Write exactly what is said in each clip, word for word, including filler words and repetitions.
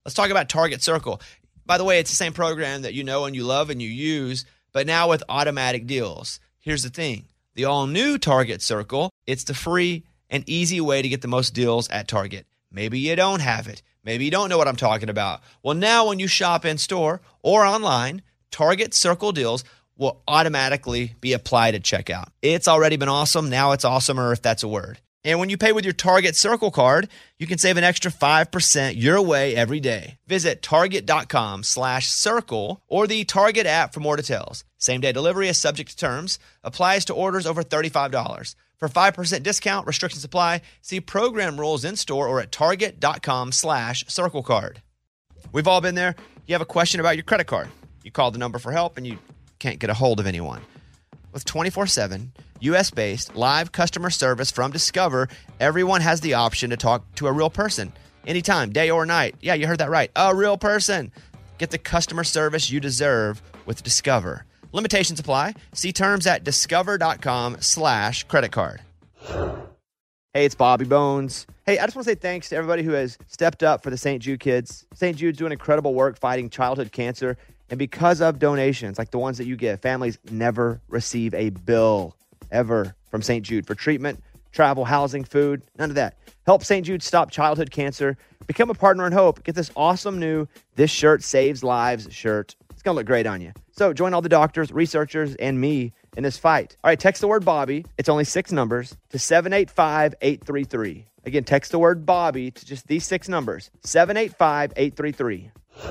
Let's talk about Target Circle. By the way, it's the same program that you know and you love and you use, but now with automatic deals. Here's the thing. The all-new Target Circle, it's the free and easy way to get the most deals at Target. Maybe you don't have it. Maybe you don't know what I'm talking about. Well, now when you shop in-store or online, Target Circle deals will automatically be applied at checkout. It's already been awesome. Now it's awesomer, if that's a word. And when you pay with your Target Circle card, you can save an extra five percent your way every day. Visit target.com slash circle or the Target app for more details. Same-day delivery is subject to terms. Applies to orders over thirty-five dollars. For five percent discount, restrictions apply. See program rules in-store or at target.com slash circle card. We've all been there. You have a question about your credit card. You call the number for help and you can't get a hold of anyone. With twenty-four seven U S-based live customer service from Discover, everyone has the option to talk to a real person anytime, day or night. Yeah, you heard that right. A real person. Get the customer service you deserve with Discover. Limitations apply. See terms at discover.com slash credit card. Hey, it's Bobby Bones. Hey, I just want to say thanks to everybody who has stepped up for the Saint Jude kids. Saint Jude's doing incredible work fighting childhood cancer. And because of donations like the ones that you give, families never receive a bill ever from Saint Jude for treatment, travel, housing, food, none of that. Help Saint Jude stop childhood cancer. Become a partner in hope. Get this awesome new This Shirt Saves Lives shirt. It's going to look great on you. So join all the doctors, researchers, and me in this fight. All right, text the word Bobby. It's only six numbers to seven eight five, eight three three. Again, text the word Bobby to just these six numbers, seven eight five, eight three three.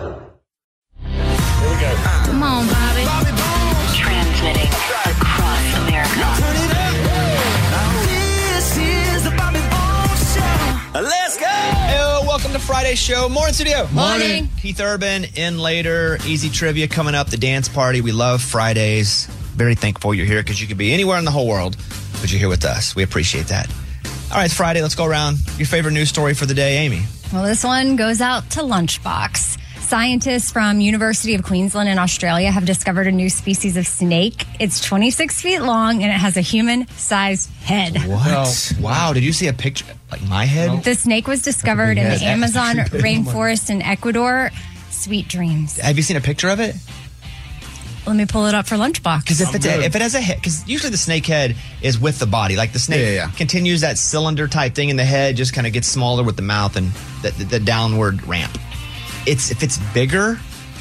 Here we go. Come on, Bobby. Bobby Bones. Transmitting across America. Turn it up. This is the Bobby Bones Show. Let's go. Hey, welcome to Friday's show. Morning, studio. Morning. Keith Urban in later. Easy trivia coming up. The dance party. We love Fridays. Very thankful you're here because you could be anywhere in the whole world, but you're here with us. We appreciate that. All right, it's Friday. Let's go around. Your favorite news story for the day, Amy. Well, this one goes out to Lunchbox. Scientists from University of Queensland in Australia have discovered a new species of snake. It's twenty-six feet long and it has a human-sized head. What? Wow. Did you see a picture? Like my head? The snake was discovered in the Amazon rainforest in Ecuador. Sweet dreams. Have you seen a picture of it? Let me pull it up for Lunchbox. Because if, it's a- if it has a head, because usually the snake head is with the body. Like the snake Yeah, yeah, yeah. continues that cylinder type thing, and the head just kind of gets smaller with the mouth and the, the, the downward ramp. It's if it's bigger.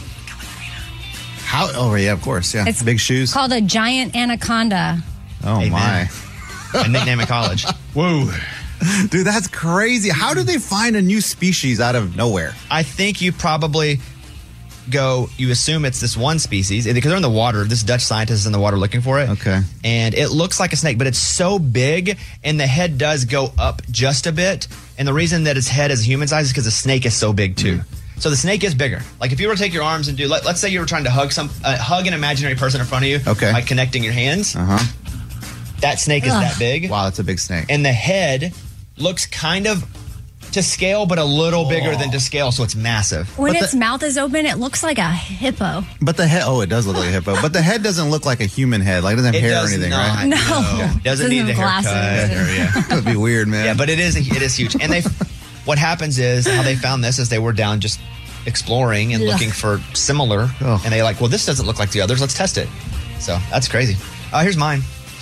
How? Oh, yeah, of course. Yeah. It's Big shoes. called a giant anaconda. Oh, Amen. my. A nickname in college. Whoa. Dude, that's crazy. How do they find a new species out of nowhere? I think you probably go, you assume it's this one species because they're in the water. This Dutch scientist is in the water looking for it. Okay. And it looks like a snake, but it's so big and the head does go up just a bit. And the reason that its head is human size is because the snake is so big too. Mm. So the snake is bigger. Like if you were to take your arms and do, let, let's say you were trying to hug some, uh, hug an imaginary person in front of you. Okay. By connecting your hands. Uh-huh. That snake is Ugh. that big. Wow, that's a big snake. And the head looks kind of to scale, but a little bigger than to scale, so it's massive. When But its the- mouth is open, it looks like a hippo. But the head, oh, it does look like a hippo. But the head doesn't look like a human head. Like it doesn't have It hair or does anything, not. right? No. Doesn't Doesn't need the have haircut. glasses. Or, yeah. That would be weird, man. Yeah, but it is it is huge. And they, what happens is how they found this is they were down just exploring and Ugh. looking for similar, Oh. and they like, well, this doesn't look like the others. Let's test it. So that's crazy. Uh, here's mine.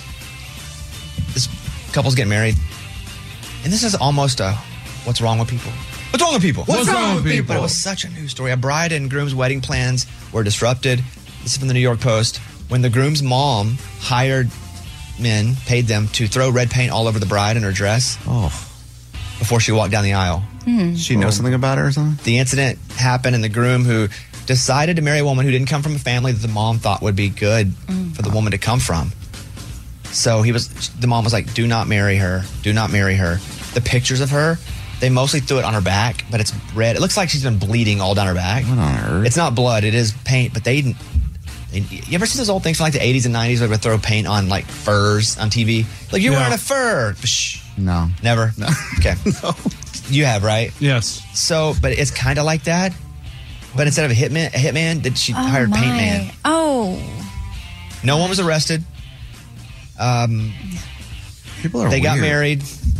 This couple's getting married, and this is almost a what's wrong with people. What's wrong with people? What's wrong with people? But it was such a news story. A bride and groom's wedding plans were disrupted. This is from the New York Post. When the groom's mom hired men, paid them to throw red paint all over the bride and her dress Oh. before she walked down the aisle. She knows something about her or something? The incident happened, and the groom who decided to marry a woman who didn't come from a family that the mom thought would be good for the woman to come from. So he was, the mom was like, do not marry her. Do not marry her. The pictures of her, they mostly threw it on her back, but it's red. It looks like she's been bleeding all down her back. What on earth? It's not blood. It is paint, but they didn't. They, you ever see those old things from like the eighties and nineties where they would throw paint on like furs on T V? Like, you're Yeah. wearing a fur. Psh, No. never? No. Okay. No. You have, right? Yes. So, but it's kind of like that. But instead of a hitman, a hitman, did she Oh, hired my. paint man? Oh. No one was arrested. Um, People are they got weird. married.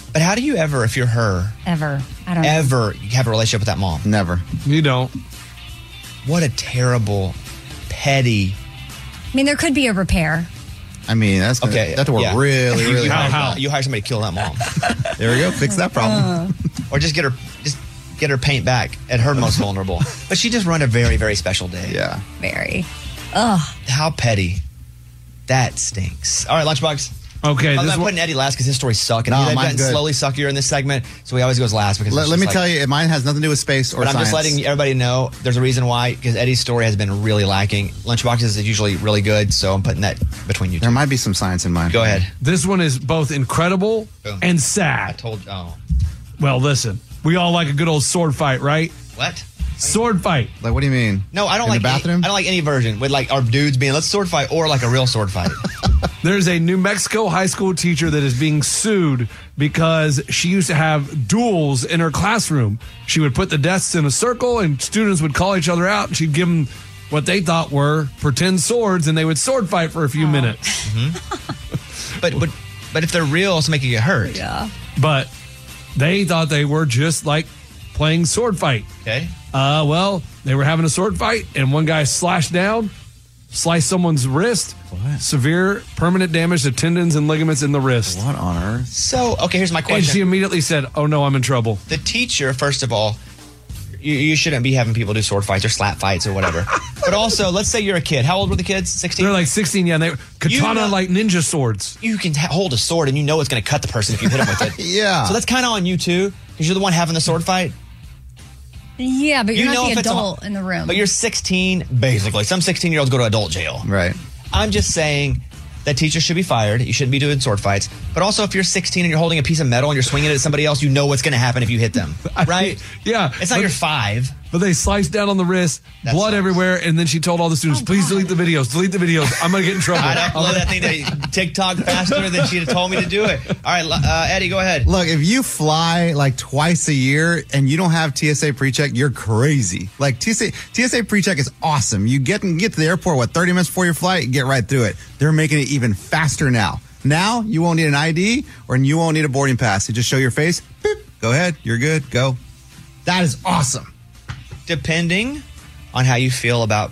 But how do you ever, if you're her, Ever. I don't know. ever have a relationship with that mom? Never. You don't. What a terrible, petty. I mean, there could be a repair. I mean, that's gonna, Okay, that to work yeah. really, You, really you, hard. How? hire, you hire somebody to kill that mom, There we go. Fix that problem. or just get her, just get her paint back at her most vulnerable. But she just run a very, very special day. Yeah. Very. Ugh. How petty. That stinks. All right, Lunchbox. Okay, I'm this not one, putting Eddie last because his stories suck, and No, they've mine's gotten good. slowly suckier in this segment, so he always goes last. Because Let, it's let just me like- tell you, mine has nothing to do with space or But I'm science. just letting everybody know there's a reason why, because Eddie's story has been really lacking. Lunchboxes is usually really good, so I'm putting that between you two. There might be some science in mine. Go ahead. this one is both incredible Boom. and I sad. told. Oh, Well, listen, we all like a good old sword fight, right? what? Sword fight. Like, what do you mean? No, I don't in like the bathroom. Any, I don't like any version with like our dudes being let's sword fight or like a real sword fight. There's a New Mexico high school teacher that is being sued because she used to have duels in her classroom. She would put the desks in a circle and students would call each other out and she'd give them what they thought were pretend swords and they would sword fight for a few minutes. but but but if they're real, it's making you hurt. Yeah. But they thought they were just like playing sword fight. Okay. Uh, well, they were having a sword fight, and one guy slashed down, sliced someone's wrist. What? Severe permanent damage to tendons and ligaments in the wrist. What on earth? So okay, here's my And question. she immediately said, "Oh no, I'm in trouble." the teacher, first of all, you, you shouldn't be having people do sword fights or slap fights or whatever. But also, let's say you're a kid. How old were the kids? sixteen? They're like sixteen, yeah. And they katana know- like ninja swords. You can ha- hold a sword and you know it's going to cut the person if you hit them with it. Yeah. So that's kind of on you too, because you're the one having the sword fight. Yeah, but you're You know not if the it's a- adult in the room. But you're sixteen, basically. Some sixteen-year-olds go to adult jail. Right. I'm just saying that teachers should be fired. You shouldn't be doing sword fights. But also, if you're sixteen and you're holding a piece of metal and you're swinging it at somebody else, you know what's going to happen if you hit them, right? Yeah. It's not but, your five. But they sliced down on the wrist, That blood sucks. everywhere, and then she told all the students, "Please delete the videos. Delete the videos. I'm gonna get in trouble." I'd upload that thing to TikTok faster than she'd have told me to do it. All right, uh, Eddie, go ahead. Look, if you fly like twice a year and you don't have T S A pre-check, you're crazy. Like T S A, T S A pre-check is awesome. You get and get to the airport, what, thirty minutes before your flight, you get right through it. They're making it even faster now. Now you won't need an I D or you won't need a boarding pass. You just show your face. Boop, go ahead. You're good. Go. That is awesome. Depending on how you feel about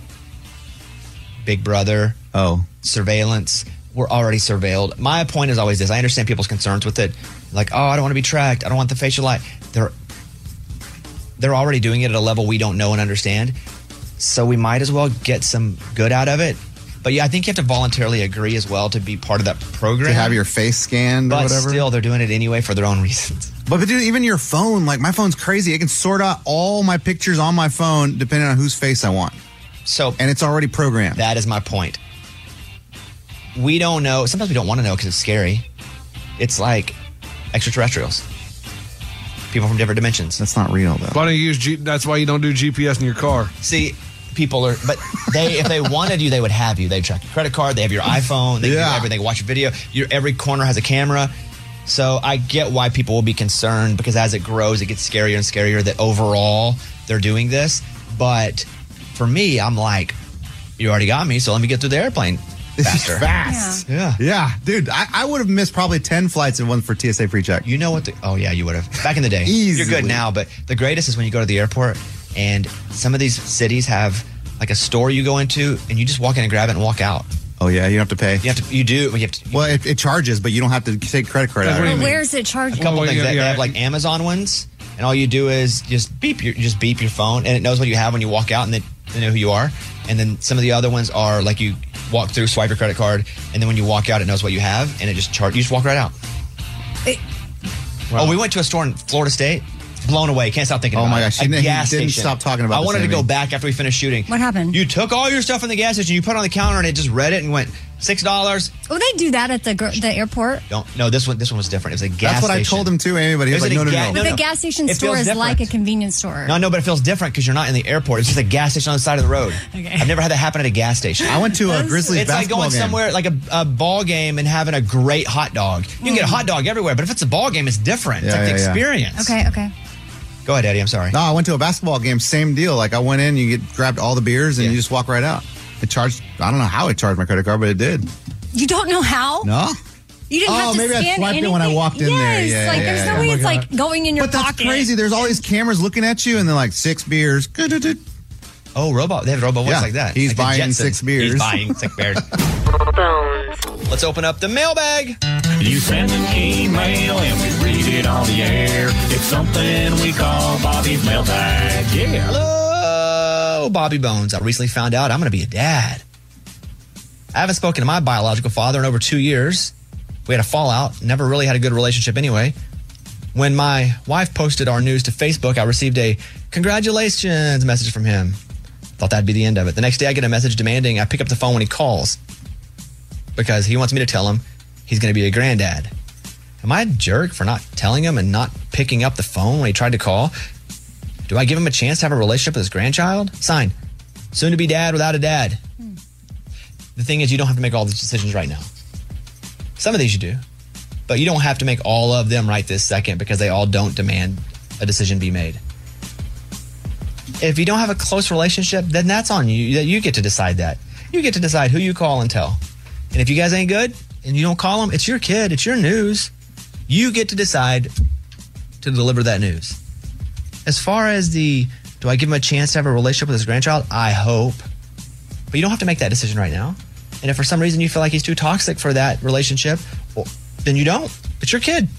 Big Brother, Oh, surveillance, we're already surveilled. My point is always this. I understand people's concerns with it. Like, oh, I don't want to be tracked. I don't want the facial light. They're they're already doing it at a level we don't know and understand. So we might as well get some good out of it. But yeah, I think you have to voluntarily agree as well to be part of that program. to have your face scanned or but whatever. still, they're doing it anyway for their own reasons. But, but dude, even your phone, like my phone's crazy. It can sort out all my pictures on my phone depending on whose face I want. So And it's already programmed. that is my point. We don't know. Sometimes we don't want to know because it's scary. It's like extraterrestrials, people from different dimensions. That's not real, though. Why don't you use G- that's why you don't do G P S in your car. See, people are, but they, if they wanted you, they would have you. They'd track your credit card. They have your iPhone. They Yeah. do everything. Watch your video. Your every corner has a camera. So I get why people will be concerned because as it grows, it gets scarier and scarier that overall they're doing this. But for me, I'm like, you already got me, so let me get through the airplane faster. Fast. Yeah. Yeah, dude, I, I would have missed probably ten flights if it wasn't for T S A pre-check. You know what? The, oh yeah, you would have back in the day. Easily. You're good now, but the greatest is when you go to the airport and some of these cities have like a store you go into and you just walk in and grab it and walk out. Oh, yeah, you don't have to pay. You have to. You do. You have to. Well, it, it charges, but you don't have to take credit card Like, out. what do you But mean? where's it charged? a couple Well, things. yeah, They- they yeah. have like Amazon ones, and all you do is just beep your just beep your phone, and it knows what you have when you walk out, and they, they know who you are. And then some of the other ones are like you walk through, swipe your credit card, and then when you walk out, it knows what you have, and it just charge. You just walk right out. It- Oh, we went to a store in Florida State. Blown away. Can't stop thinking Oh about my it. gosh, A he didn't- he gas didn't station. stop talking about I this, wanted to Amy. go back after we finished shooting. What happened? You took all your stuff in the gas station. You put it on the counter, and it just read it and went six dollars. Oh, they do that at the gr- the airport. Don't. No, this one. This one was different. It was a gas. That's what I station. told him too, Amy, but he It was was like, at no, a no, ga- no. But no. the gas station It store feels is like a different. convenience store. No, no, but it feels different because you're not in the airport. It's just a gas station on the side of the road. Okay. I've never had that happen at a gas station. I went to a Grizzlies It's like basketball going game. somewhere like a, a ball game and having a great hot dog. You can get a hot dog everywhere, but if it's a ball game, it's different. It's Yeah, like the yeah, yeah. experience. Okay, okay. Go ahead, Eddie. I'm sorry. No, I went to a basketball game, same deal. Like I went in, you get grabbed all the beers, and Yeah. you just walk right out. It charged. I don't know how it charged my credit card, but it did. You don't know how? No, You didn't Oh, have to maybe I scan swiped it anything. when I walked in yes, there. Yeah, like yeah, there's yeah. no way Oh my it's God. like going in your But that's pocket. crazy. There's all these cameras looking at you, and they're like six beers. Oh, robot. They have robot voice Yeah, like that. he's Like the buying Jetsons. six beers. He's buying six beers. Bones. Let's open up the mailbag. You send an email and we read it on the air. It's something we call Bobby's mailbag. Yeah. Hello, Bobby Bones. I recently found out I'm going to be a dad. I haven't spoken to my biological father in over two years. We had a fallout, never really had a good relationship anyway. When my wife posted our news to Facebook, I received a congratulations message from him. Thought that'd be the end of it. The next day I get a message demanding I pick up the phone when he calls because he wants me to tell him he's going to be a granddad. Am I a jerk for not telling him and not picking up the phone when he tried to call? Do I give him a chance to have a relationship with his grandchild? Sign, soon to be dad without a dad. The thing is, you don't have to make all these decisions right now. Some of these you do, but you don't have to make all of them right this second because they all don't demand a decision be made. If you don't have a close relationship, then that's on you. You get to decide that. You get to decide who you call and tell. And if you guys ain't good and you don't call them, it's your kid. It's your news. You get to decide to deliver that news. As far as the, do I give him a chance to have a relationship with his grandchild? I hope. But you don't have to make that decision right now. And if for some reason you feel like he's too toxic for that relationship, well, then you don't. It's your kid.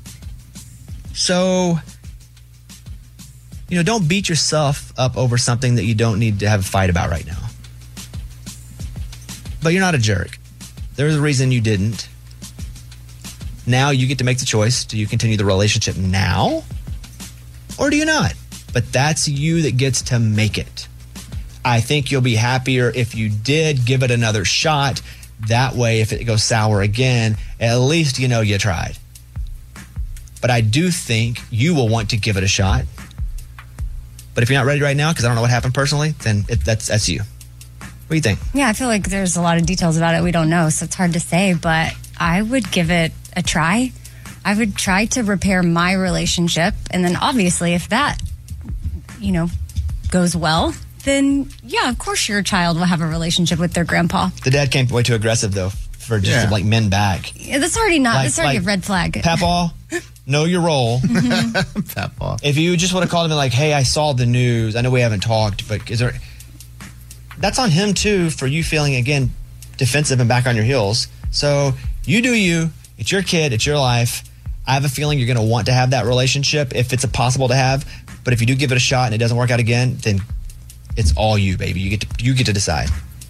So, you know, don't beat yourself up over something that you don't need to have a fight about right now. But you're not a jerk. There's a reason you didn't. Now you get to make the choice. Do you continue the relationship now? Or do you not? But that's you that gets to make it. I think you'll be happier if you did give it another shot. That way, if it goes sour again, at least you know you tried. But I do think you will want to give it a shot. But if you're not ready right now, because I don't know what happened personally, then it, that's that's you. What do you think? Yeah, I feel like there's a lot of details about it we don't know, so it's hard to say, but I would give it a try. I would try to repair my relationship, and then obviously if that, you know, goes well, then yeah, of course your child will have a relationship with their grandpa. The dad came way too aggressive, though, for just Yeah. to, like, men back. Yeah, that's already not, Like- that's already like, a red flag. Papaw, know your role. That ball. If you just would have called him and like, hey, I saw the news. I know we haven't talked, but is there... That's on him, too, for you feeling, again, defensive and back on your heels. So you do you. It's your kid. It's your life. I have a feeling you're going to want to have that relationship if it's a possible to have. But if you do give it a shot and it doesn't work out again, then it's all you, baby. You get to, you get to decide.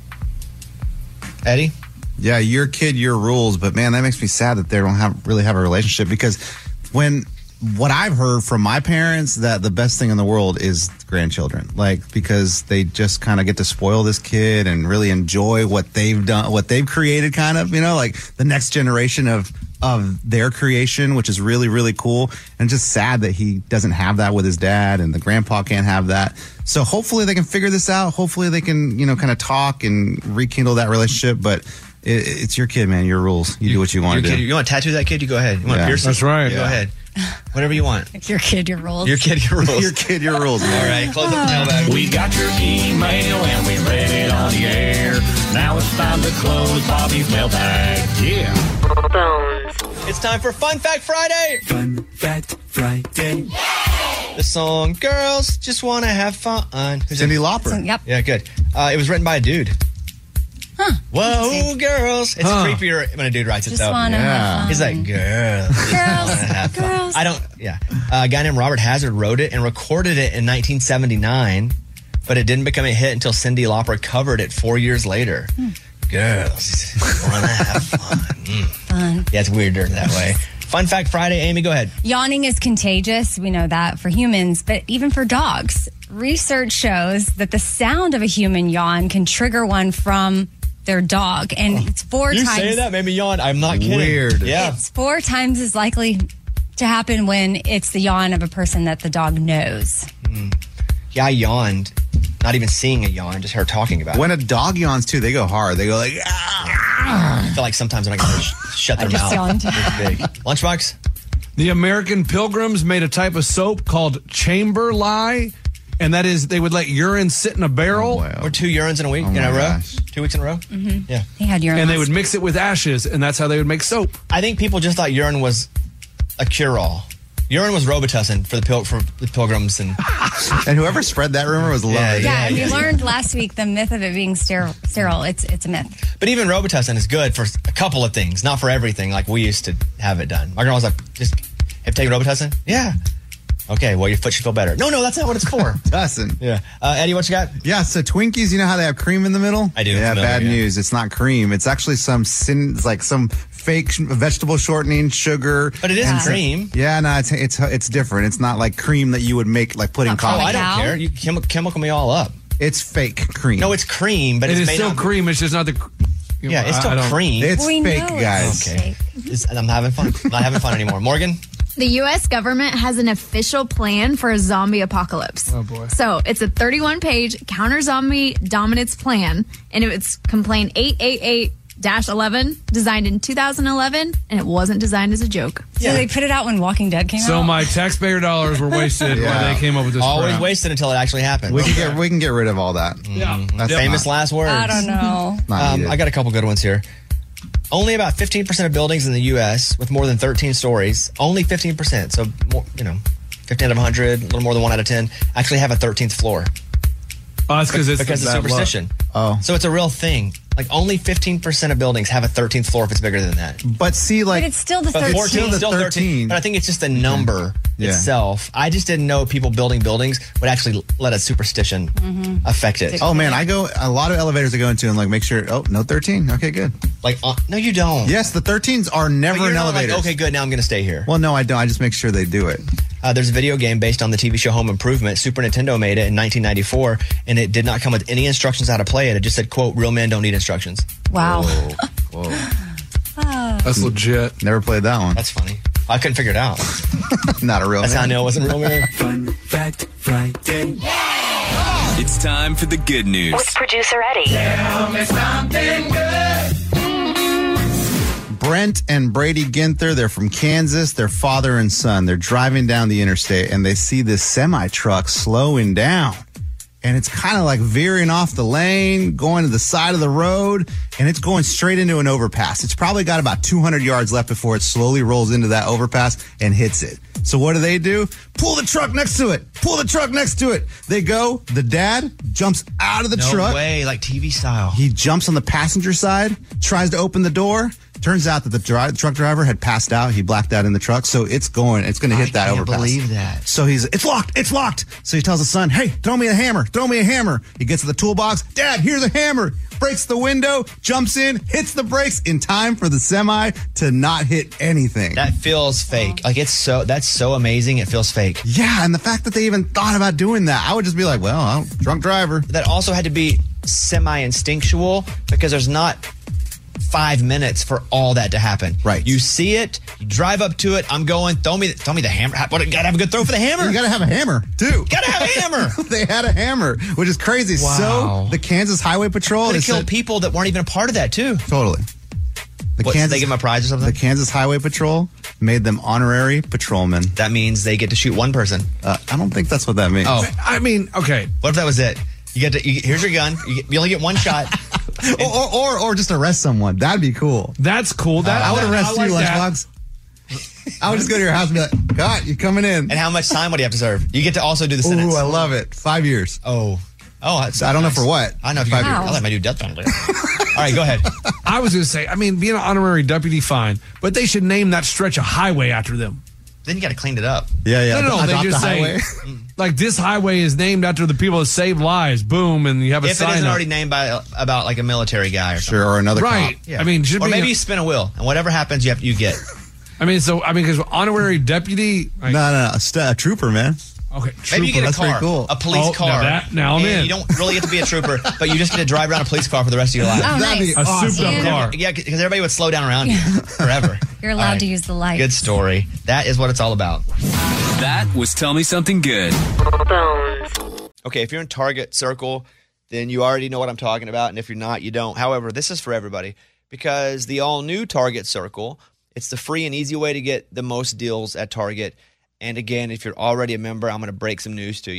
Eddie? Yeah, your kid, your rules. But man, that makes me sad that they don't have really have a relationship, because when what I've heard from my parents, that the best thing in the world is grandchildren, like, because they just kind of get to spoil this kid and really enjoy what they've done, what they've created, kind of, you know, like the next generation of of their creation, which is really, really cool. And just sad that he doesn't have that with his dad, and the grandpa can't have that. So hopefully they can figure this out. Hopefully they can, you know, kind of talk and rekindle that relationship. But it, it's your kid, man. Your rules. You, do what you want Your to kid, do. you want to tattoo that kid? You go ahead. You want Yeah. to pierce it? That's right. Go Yeah. ahead. Whatever you want. Your kid, your rules. Your kid, your rules. Your kid, your rules, man. All right, close up the mailbag. We got your email and we read it on the air. Now it's time to close Bobby's mailbag. Yeah. Bones. It's time for Fun Fact Friday. Fun Fact Friday. The song "Girls Just Want to Have Fun." Who's Cyndi it? Lauper. Yep. Yeah, good. Uh, it was written by a dude. Huh. Whoa, Interesting. girls! It's Huh. creepier when a dude writes it Just though. wanna Yeah. have He's fun. like, girls, just Girls, wanna have fun." girls. I don't. Yeah, uh, a guy named Robert Hazard wrote it and recorded it in nineteen seventy-nine, but it didn't become a hit until Cyndi Lauper covered it four years later. Hmm. Girls wanna have fun. Mm. Fun. Yeah, it's weirder that way. Fun Fact Friday, Amy, go ahead. Yawning is contagious. We know that for humans, but even for dogs. Research shows that the sound of a human yawn can trigger one from their dog, and it's four You times. say that made me yawn. I'm not kidding. Weird. Yeah. It's four times as likely to happen when it's the yawn of a person that the dog knows. Yeah, I yawned. Not even seeing a yawn, just her talking about it. When a dog yawns too, they go hard. They go like, ah. I feel like sometimes when I can sh- shut their I just mouth. yawned. It's big. Lunchbox? The American Pilgrims made a type of soap called Chamber Lye. and that is they would let urine sit in a barrel, Wow. Or two urines in a week, Oh in a my row? gosh. Two weeks in a row? Mm-hmm. Yeah. He had urine. and they last would mix it with ashes, and that's how they would make soap. I think people just thought urine was a cure-all. Urine was Robitussin for the pil- for the pilgrims and And whoever spread that rumor was lovely. Yeah, Yeah, and yeah, we yeah. learned last week the myth of it being sterile. sterile. It's it's a myth. But even Robitussin is good for a couple of things, not for everything like we used to have it done. My girl was like, just have you taken Robitussin? Yeah. Okay, well, your foot should feel better. No, no, that's not what it's for. Dustin. Yeah. Uh, Eddie, what you got? Yeah, so Twinkies, you know how they have cream in the middle? I do. Yeah, Familiar, bad yeah. news. It's not cream. It's actually some sin, it's like some fake sh- vegetable shortening, sugar. But it isn't Yeah. cream. Yeah, no, it's it's it's different. It's not like cream that you would make like put in Oh, Oh, coffee. I don't Cow? care. You chem- chemical me all up. It's fake cream. No, it's cream, but It it's is made still out- cream. It's just not the. you know, Yeah, it's I- still I don't- cream. It's We fake, know guys. it's Okay. fake. It's- I'm having fun. I'm not having fun anymore. Morgan? The U S government has an official plan for a zombie apocalypse. Oh, boy. So it's a thirty-one page counter zombie dominance plan, and it's complaint eight eight eight dash eleven, designed in two thousand eleven, and it wasn't designed as a joke. So they put it out when Walking Dead came So out. my taxpayer dollars were wasted Yeah. when they came up with this. Always crap. wasted until it actually happened. We can get we can get rid of all that. Yeah. That's Famous not, last words. I don't know. not Um, needed. I got a couple good ones here. Only about fifteen percent of buildings in the U S with more than thirteen stories, only fifteen percent, so more, you know, fifteen out of one hundred, a little more than one out of ten, actually have a thirteenth floor. Oh, that's because it's Because the of bad luck. superstition. Oh. So it's a real thing. Like only fifteen percent of buildings have a thirteenth floor if it's bigger than that. But see, like But it's still the But thirteen. fourteen still the is still thirteen. thirteen. But I think it's just the number Yeah. itself. I just didn't know people building buildings would actually let a superstition affect it. oh man, I go a lot of elevators I go into and like make sure. Oh, no thirteen. Okay, good. Like, uh, no, you don't. Yes, the thirteens are But never you're in not like, elevators. okay, good, now I'm going to stay here. Well, no, I don't. I just make sure they do it. Uh, there's a video game based on the T V show Home Improvement. Super Nintendo made it in nineteen ninety-four, and it did not come with any instructions how to play it. It just said, quote, real men don't need instructions. Wow. Whoa, whoa. That's legit. Never played that one. That's funny. I couldn't figure it out. Not a real. That's how I man. know it wasn't real man. Fun Fact Friday. It's time for the good news. With producer Eddie. Brent and Brady Ginther, they're from Kansas. They're father and son. They're driving down the interstate and they see this semi truck slowing down. And it's kind of like veering off the lane, going to the side of the road, and it's going straight into an overpass. It's probably got about two hundred yards left before it slowly rolls into that overpass and hits it. So what do they do? Pull the truck next to it. Pull the truck next to it. They go. The dad jumps out of the No truck. way, like T V style. He jumps on the passenger side, tries to open the door. Turns out that the dri- truck driver had passed out. He blacked out in the truck. So it's going, it's going to hit I that can't overpass. believe that. So he's, it's locked, it's locked. So he tells his son, hey, throw me a hammer, throw me a hammer. He gets to the toolbox. Dad, here's a hammer. Breaks the window, jumps in, hits the brakes in time for the semi to not hit anything. That feels fake. Like it's so, that's so amazing. It feels fake. yeah, and the fact that they even thought about doing that, I would just be like, well, I'm a drunk driver. That also had to be semi instinctual because there's not five minutes for all that to happen. Right. You see it, you drive up to it. I'm going. Throw me, throw me the hammer. What? Gotta have a good throw for the hammer. You gotta have a hammer, too. Gotta have a hammer. They had a hammer, which is crazy. Wow. So the Kansas Highway Patrol Could have is killed people that weren't even a part of that too. totally. The What, they give them a prize or something? The Kansas Highway Patrol made them honorary patrolmen. That means they get to shoot one person. Uh, I don't think that's what that means. Oh, I mean, okay. what if that was it? You get to. You, here's your gun. You, get, you only get one shot. or, or, or or just arrest someone. That'd be cool. That's cool. That I would that- arrest I you, like that. Lunchbox. I would just go to your house and be like, God, you coming in? And how much time would you have to serve? You get to also do the sentence. Ooh, I love it. Five years. Oh, oh, that's I don't know nice. for what. I don't know if you. Five Can, years. I like my do death penalty. All right, go ahead. I was going to say, I mean, being an honorary deputy, fine, but they should name that stretch a highway after them. Then you got to clean it up. Yeah, yeah. No, no, no. They Adopt just the say, highway. like, this highway is named after the people that saved lives. Boom, and you have a If it sign isn't up. already named by about like a military guy or something. Sure, or another Right. cop. Yeah. I mean, should or be maybe a- you spin a wheel, and whatever happens, you have you get. I mean, so, I mean, because honorary deputy. Like, No, no, no. A, st- a trooper, man. Okay, Maybe you get a That's pretty car, cool. a police Oh, car. now that- now I'm and in. You don't really get to be a trooper, but you just get to drive around a police car for the rest of your life. Oh, That'd be nice. a awesome. souped up car. Yeah, because everybody would slow down around you forever. You're allowed All right. to use the lights. Good story. That is what it's all about. That was Tell Me Something Good. Bones. Okay, if you're in Target Circle, then you already know what I'm talking about, and if you're not, you don't. However, this is for everybody because the all-new Target Circle, it's the free and easy way to get the most deals at Target. And again, if you're already a member, I'm going to break some news to you.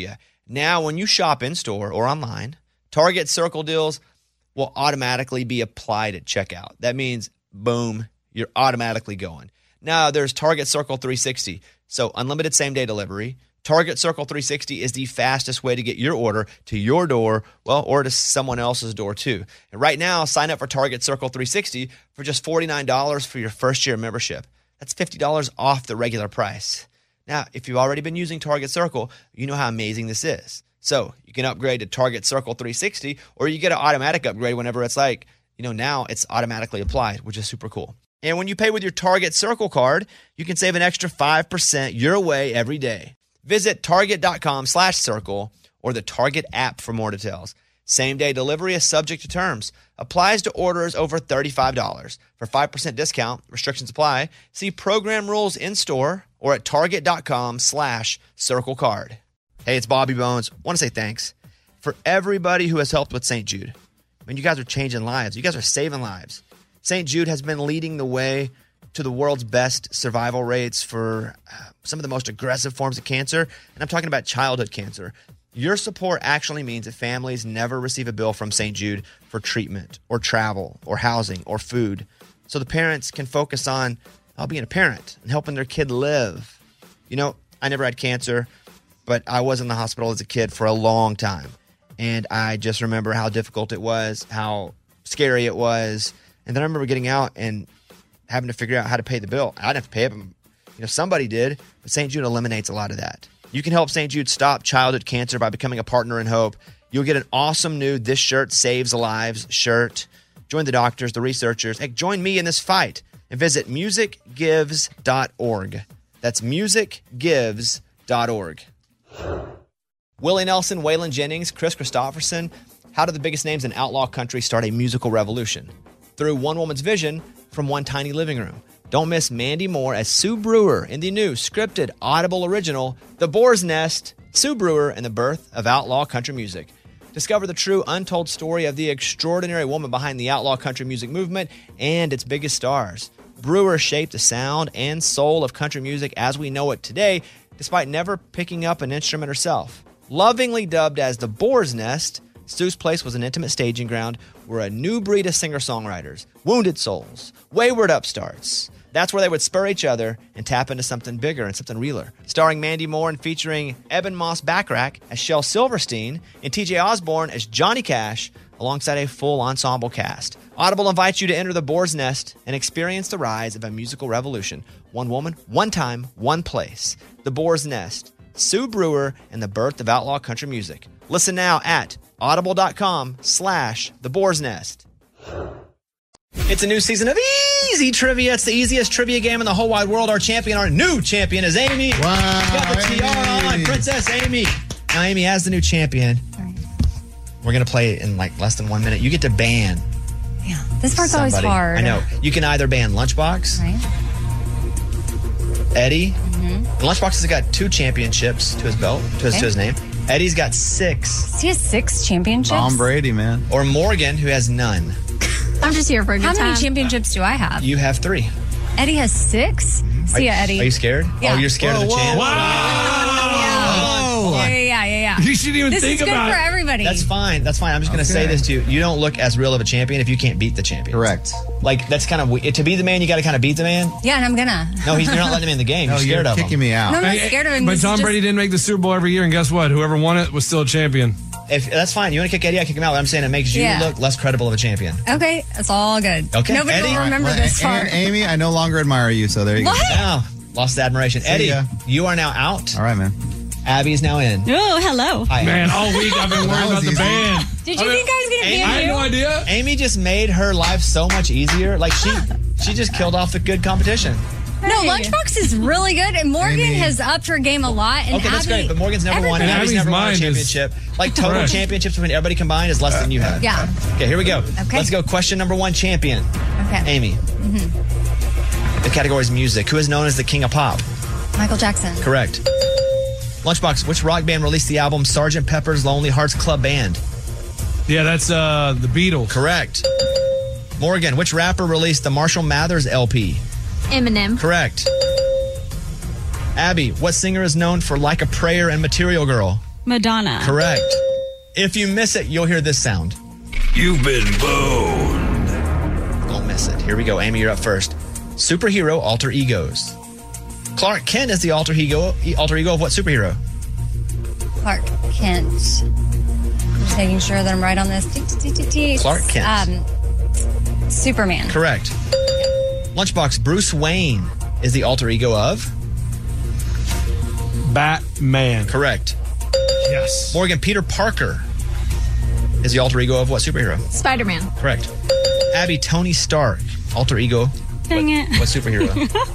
Now, when you shop in-store or online, Target Circle deals will automatically be applied at checkout. That means, boom, you're automatically going. Now, there's Target Circle three sixty, so unlimited same-day delivery. Target Circle three sixty is the fastest way to get your order to your door, well, or to someone else's door too. And right now, sign up for Target Circle three sixty for just forty-nine dollars for your first year membership. That's fifty dollars off the regular price. Now, if you've already been using Target Circle, you know how amazing this is. So you can upgrade to Target Circle three sixty, or you get an automatic upgrade whenever it's like, you know, now it's automatically applied, which is super cool. And when you pay with your Target Circle card, you can save an extra five percent your way every day. Visit target.com slash circle or the Target app for more details. Same-day delivery is subject to terms. Applies to orders over thirty-five dollars. For five percent discount, restrictions apply. See program rules in-store or at target.com slash circle card. Hey, it's Bobby Bones. I want to say thanks for everybody who has helped with Saint Jude. I mean, you guys are changing lives. You guys are saving lives. Saint Jude has been leading the way to the world's best survival rates for uh, some of the most aggressive forms of cancer. And I'm talking about childhood cancer. Your support actually means that families never receive a bill from Saint Jude for treatment or travel or housing or food. So the parents can focus on uh, being a parent and helping their kid live. You know, I never had cancer, but I was in the hospital as a kid for a long time. And I just remember how difficult it was, how scary it was. And then I remember getting out and having to figure out how to pay the bill. I didn't have to pay it, but, you know, somebody did. But Saint Jude eliminates a lot of that. You can help Saint Jude stop childhood cancer by becoming a partner in hope. You'll get an awesome new This Shirt Saves Lives shirt. Join the doctors, the researchers. Hey, join me in this fight and visit music gives dot org. That's music gives dot org. Willie Nelson, Waylon Jennings, Chris Christopherson. How did the biggest names in outlaw country start a musical revolution? Through one woman's vision from one tiny living room. Don't miss Mandy Moore as Sue Brewer in the new scripted Audible original, The Boar's Nest, Sue Brewer and the Birth of Outlaw Country Music. Discover the true untold story of the extraordinary woman behind the outlaw country music movement and its biggest stars. Brewer shaped the sound and soul of country music as we know it today, despite never picking up an instrument herself. Lovingly dubbed as The Boar's Nest, Sue's place was an intimate staging ground where a new breed of singer-songwriters, wounded souls, wayward upstarts, that's where they would spur each other and tap into something bigger and something realer. Starring Mandy Moore and featuring Eben Moss Backrack as Shel Silverstein and T J Osborne as Johnny Cash, alongside a full ensemble cast. Audible invites you to enter the Boar's Nest and experience the rise of a musical revolution. One woman, one time, one place. The Boar's Nest, Sue Brewer, and the birth of outlaw country music. Listen now at audible.com slash the Boar's Nest. It's a new season of Easy Trivia. It's the easiest trivia game in the whole wide world. Our champion, our new champion is Amy. Wow, She's got the tiara on. Princess Amy. Now, Amy, as the new champion, we're going to play it in like less than one minute. You get to ban Yeah, this part's somebody. always hard. I know. You can either ban Lunchbox, Right? Eddie. Mm-hmm. Lunchbox has got two championships to his belt, to his, Okay. to his name. Eddie's got six. He has six championships. Tom Brady, man. Or Morgan, who has none. I'm just here for a good How time. many championships do I have? You have three. Eddie has six. See ya, Are Eddie. you scared? Yeah. Oh, you're scared Whoa, of the whoa, champ? Whoa. Yeah, yeah, yeah, yeah, yeah. You shouldn't even This think is good about for it. everybody. That's fine. That's fine. I'm just going to say Okay. this to you. You don't look as real of a champion if you can't beat the champion. Correct. Like, that's kind of we- to be the man, you got to kind of beat the man. Yeah, and I'm gonna. No, he's, you're not letting him in the game. No, You're scared you're of kicking him. me out. No, I'm not Hey, scared of him. But This is Tom just- Brady didn't make the Super Bowl every year, and guess what? Whoever won it was still a champion. If that's fine. You want to kick Eddie, I kick him out. But I'm saying it makes you Yeah. look less credible of a champion. Okay, it's all good. Okay, Nobody Eddie? will remember Well, this and, part. Amy, I no longer admire you, so there you What? Now, lost admiration. Eddie, ya. you are now out. go. All right, man. Abby's now in. Oh, hello. Hi, Man, Amy. all week I've been That worried was about the easy. band. Did you I mean, think I was gonna Amy- be I had you? no idea. Amy just made her life so much easier. Like, she she just killed off the good competition. No, Lunchbox is really good, and Morgan Amy. has upped her game a lot. And Okay, that's Abby, great. But Morgan's never won, and everybody- Abby's never won a Abby's mind is- championship. Like, total Correct. championships between everybody combined is less than you have. Yeah. Okay, here we go. Okay. Let's go. Question number one, champion. Okay. Amy. Mm-hmm. The category is music. Who is known as the king of pop? Michael Jackson. Correct. Lunchbox, which rock band released the album Sergeant Pepper's Lonely Hearts Club Band? Yeah, that's uh, the Beatles. Correct. Morgan, which rapper released the Marshall Mathers L P? Eminem. Correct. Abby, what singer is known for Like a Prayer and Material Girl? Madonna. Correct. If you miss it, you'll hear this sound. You've been boned. Don't miss it. Here we go. Amy, you're up first. Superhero alter egos. Clark Kent is the alter ego, alter ego of what superhero? Clark Kent. I'm just making sure that I'm right on this. Clark Kent. Um, Superman. Correct. Lunchbox, Bruce Wayne is the alter ego of? Batman. Correct. Yes. Morgan, Peter Parker is the alter ego of what superhero? Spider-Man. Correct. Abby, Tony Stark, alter ego. Dang what, it. What superhero?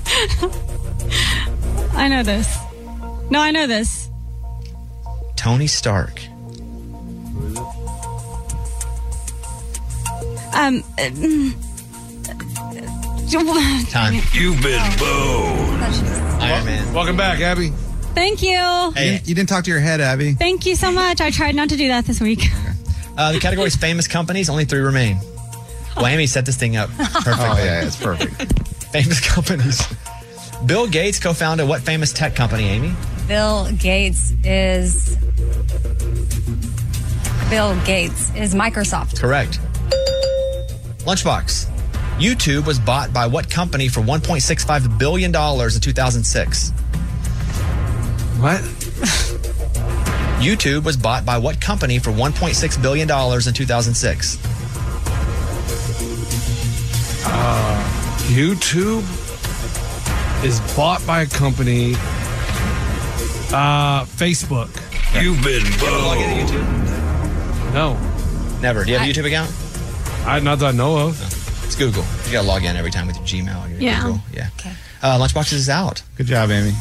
I know this. No, I know this. Tony Stark. Um. uh, Time. You've been boned. Iron Man. Welcome back, Abby. Thank you. Hey, You, you didn't talk to your head, Abby. Thank you so much. I tried not to do that this week. uh, the category is famous companies. Only three remain. Well, Amy set this thing up perfectly. Oh, yeah, it's perfect. Famous companies. Bill Gates co-founded what famous tech company, Amy? Bill Gates is. Bill Gates is Microsoft. Correct. Lunchbox. YouTube was bought by what company for one point six five billion dollars in two thousand six? What? YouTube was bought by what company for one point six billion dollars in two thousand six? Uh, YouTube is bought by a company. Uh, Facebook. You've been You ever log into boned. YouTube? No. Never. Do you have a I- YouTube account? I not that I know of. It's Google. You gotta log in every time with your Gmail. Or your Yeah. Google. Yeah. Okay. Uh, Lunchbox is out. Good job, Amy.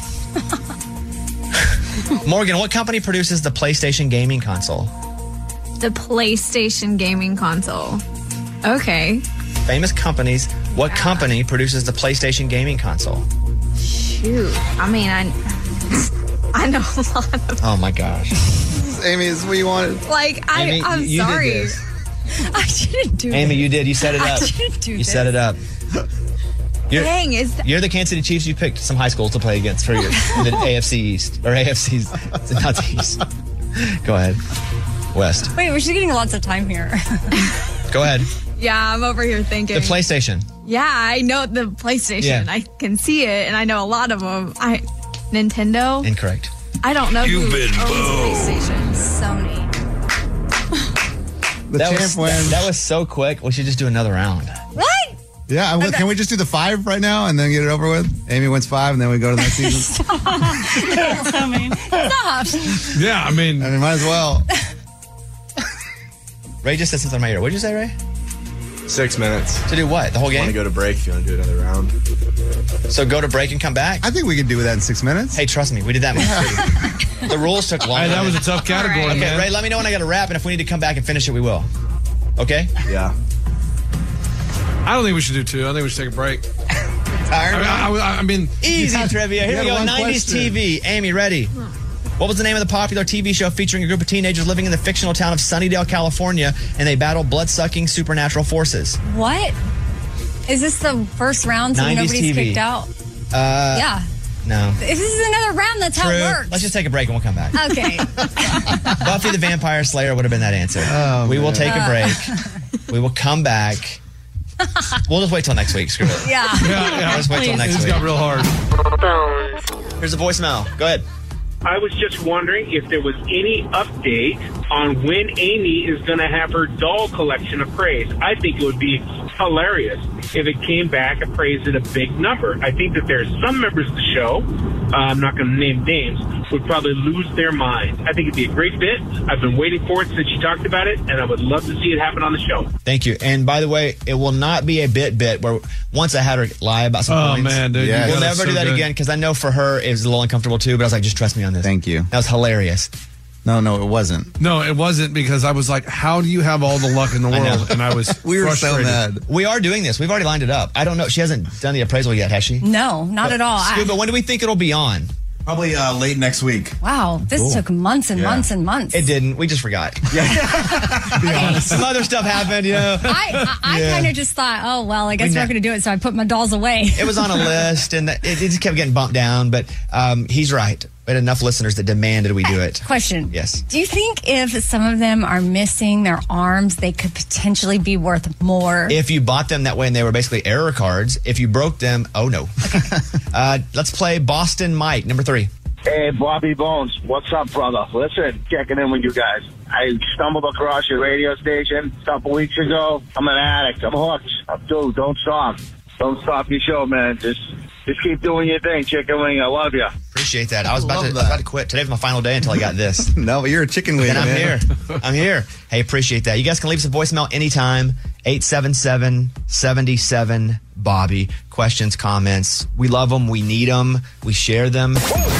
Morgan, what company produces the PlayStation gaming console? The PlayStation gaming console. Okay. Famous companies. What company produces the PlayStation gaming console? Shoot. I mean, I I know a lot of. Oh my gosh. Amy, is what you wanted. Like, I, Amy, I'm you- you did sorry. this. I didn't do Amy, this. you did. You set it I up. didn't do You this. set it up. You're, Dang, is that, you're the Kansas City Chiefs. You picked some high schools to play against for your in the A F C East or A F C's. Not the East. Go ahead. West. Wait, we're just getting lots of time here. Go ahead. yeah, I'm over here thinking. The PlayStation. yeah, I know the PlayStation. Yeah. I can see it, and I know a lot of them. I Nintendo. Incorrect. I don't know You've who been owns boned. PlayStation. Sony. The That champ was, wins. that was so quick. We should just do another round. What? yeah, I'm, can we just do the five right now and then get it over with? Amy wins five, and then we go to the next season. So mean. Stop. Yeah, I mean, I mean, might as well. Ray just said something in my ear. What did you say, Ray? Six minutes. To do what? The whole Want to game? go to break if you want to do another round. So go to break and come back? I think we can do that in six minutes. Hey, trust me. We did that too. The rules took long. hey, that was a tough category, All right. Okay, man. Ray, let me know when I got to wrap, and if we need to come back and finish it, we will. Okay? Yeah. I don't think we should do two. I think we should take a break. I mean, I, I, I mean Easy trivia. Here you we had go. one nineties question. T V. Amy, ready? What was the name of the popular T V show featuring a group of teenagers living in the fictional town of Sunnydale, California, and they battle blood-sucking supernatural forces? What? Is this the first round so nineties nobody's T V. kicked out? Uh, Yeah. No. If this is another round, that's how True. it works. Let's just take a break and we'll come back. Okay. Buffy the Vampire Slayer would have been that answer. Oh, we will man. take a break. We will come back. We'll just wait till next week. Screw it. Yeah. yeah, yeah. Let's wait till next This week. got real hard. Bones. Here's a voicemail. Go ahead. I was just wondering if there was any update on when Amy is going to have her doll collection appraised. I think it would be hilarious if it came back appraised at a big number. I think that there's some members of the show, uh, I'm not going to name names, would probably lose their mind. I think it'd be a great fit. I've been waiting for it since you talked about it, and I would love to see it happen on the show. Thank you. And by the way, it will not be a bit bit where once I had her lie about some Oh, points. man, dude. Yeah. you We'll got it never so do that good. again because I know for her it was a little uncomfortable too, but I was like, just trust me on this. Thank you. That was hilarious. No, no, it wasn't. No, it wasn't because I was like, how do you have all the luck in the I know. world? And I was We were so frustrated. mad. We are doing this. We've already lined it up. I don't know. She hasn't done the appraisal yet, has she? No, not at all. I- Scuba, when do we think it'll be on? Probably uh, late next week. wow, this took months and Yeah. months and months. It didn't. We just forgot. Some other stuff happened, you know. I, I, I Yeah. kind of just thought, oh, well, I guess We we're ne- not going to do it. So I put my dolls away. It was on a list, and it, it just kept getting bumped down. But um, he's right. We had enough listeners that demanded we do it. Question. Yes. Do you think if some of them are missing their arms, they could potentially be worth more? If you bought them that way and they were basically error cards, if you broke them, oh no. uh, let's play Boston Mike, number three. Hey, Bobby Bones. What's up, brother? Listen, checking in with you guys. I stumbled across your radio station a couple weeks ago. I'm an addict. I'm hooked. Dude, don't stop. Don't stop your show, man. Just just keep doing your thing, chicken wing. I love you. Appreciate that. I was about to, I was about to quit. Today was my final day until I got this. No, but you're a chicken wing, And I'm man. here. I'm here. Hey, appreciate that. You guys can leave us a voicemail anytime. eight seven seven, seven seven, Bobby. Questions, comments. We love them. We need them. We share them.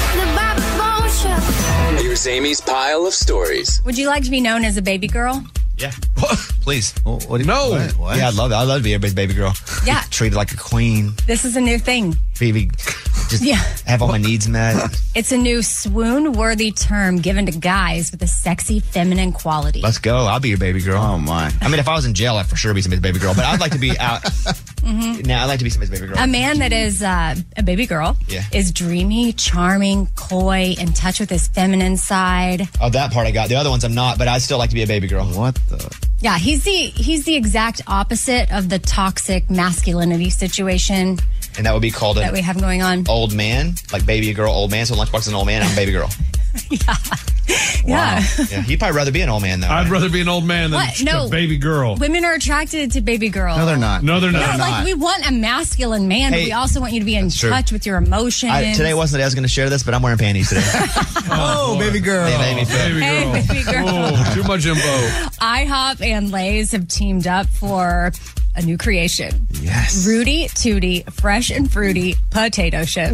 Here's Amy's pile of stories. Would you like to be known as a baby girl? Yeah. Please. Oh, what do you, No. What? What? Yeah, I'd love it. I'd love to be everybody's baby girl. Yeah. Treated like a queen. This is a new thing. Baby. Just Yeah. have all my needs met. It's a new swoon-worthy term given to guys with a sexy feminine quality. Let's go. I'll be your baby girl. Oh, my. I mean, if I was in jail, I'd for sure be somebody's baby girl. But I'd like to be out. Mhm. Now, I'd like to be somebody's baby girl. A man that is uh, a baby girl Yeah. is dreamy, charming, coy, in touch with his feminine side. Oh, that part I got. The other ones I'm not, but I'd still like to be a baby girl. What the? Yeah, he's the he's the exact opposite of the toxic masculinity situation And that would be called that an we have going on. old man, like baby girl, old man. So Lunchbox is an old man, I'm a baby girl. Yeah. Yeah, he'd probably rather be an old man, though. I'd rather be an old man than What? No. a baby girl. Women are attracted to baby girl. No, they're not. No, they're not. No, like we want a masculine man, Hey, but we also want you to be in that's true. touch with your emotions. I, today wasn't the day I was going to share this, but I'm wearing panties today. Oh, baby girl. They made me feel- Baby Hey, girl. baby girl. Oh, too much info. IHOP and Lay's have teamed up for a new creation. Yes. Rudy Tooty Fresh and Fruity Potato Chips.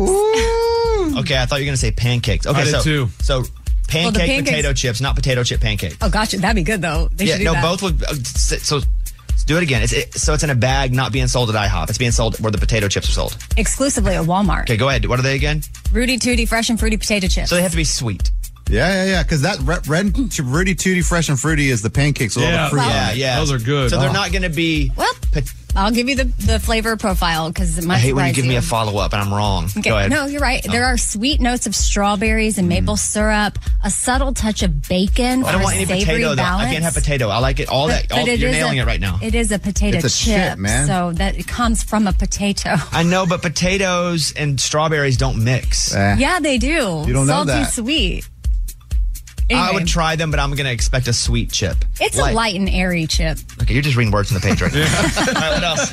Okay, I thought you were going to say pancakes. Okay, I did so too. so pancake the pancakes- potato chips, not potato chip pancakes. Oh, gotcha. That'd be good, though. They yeah, should do no, that. both would. Uh, so, so let's do it again. It's it, so it's in a bag, not being sold at IHOP. It's being sold where the potato chips are sold. Exclusively at Walmart. Okay, go ahead. What are they again? Rudy Tooty Fresh and Fruity Potato Chips. So they have to be sweet. Yeah, yeah, yeah. Because that red, red Rudy Tooty Fresh and Fruity is the pancakes with all Yeah. the fruit. Yeah, on it. yeah. Those are good. So they're Oh. not going to be. Well, I'll give you the, the flavor profile because it might I hate when you surprise give me a follow up and I'm wrong. Okay. Go ahead. No, you're right. There are sweet notes of strawberries and maple syrup, a subtle touch of bacon. I don't for want a any savory potato though. I balance. can't have potato. I like it. All that. All, it you're is nailing a- it right now. It is a potato It's a chip, chip, man. so that it comes from a potato. I know, but potatoes and strawberries don't mix. Eh. Yeah, they do. You don't know Salty that. sweet. I Anyway, would try them, but I'm going to expect a sweet chip. It's a light and airy chip. Okay, you're just reading words from the page right now. All right, what else?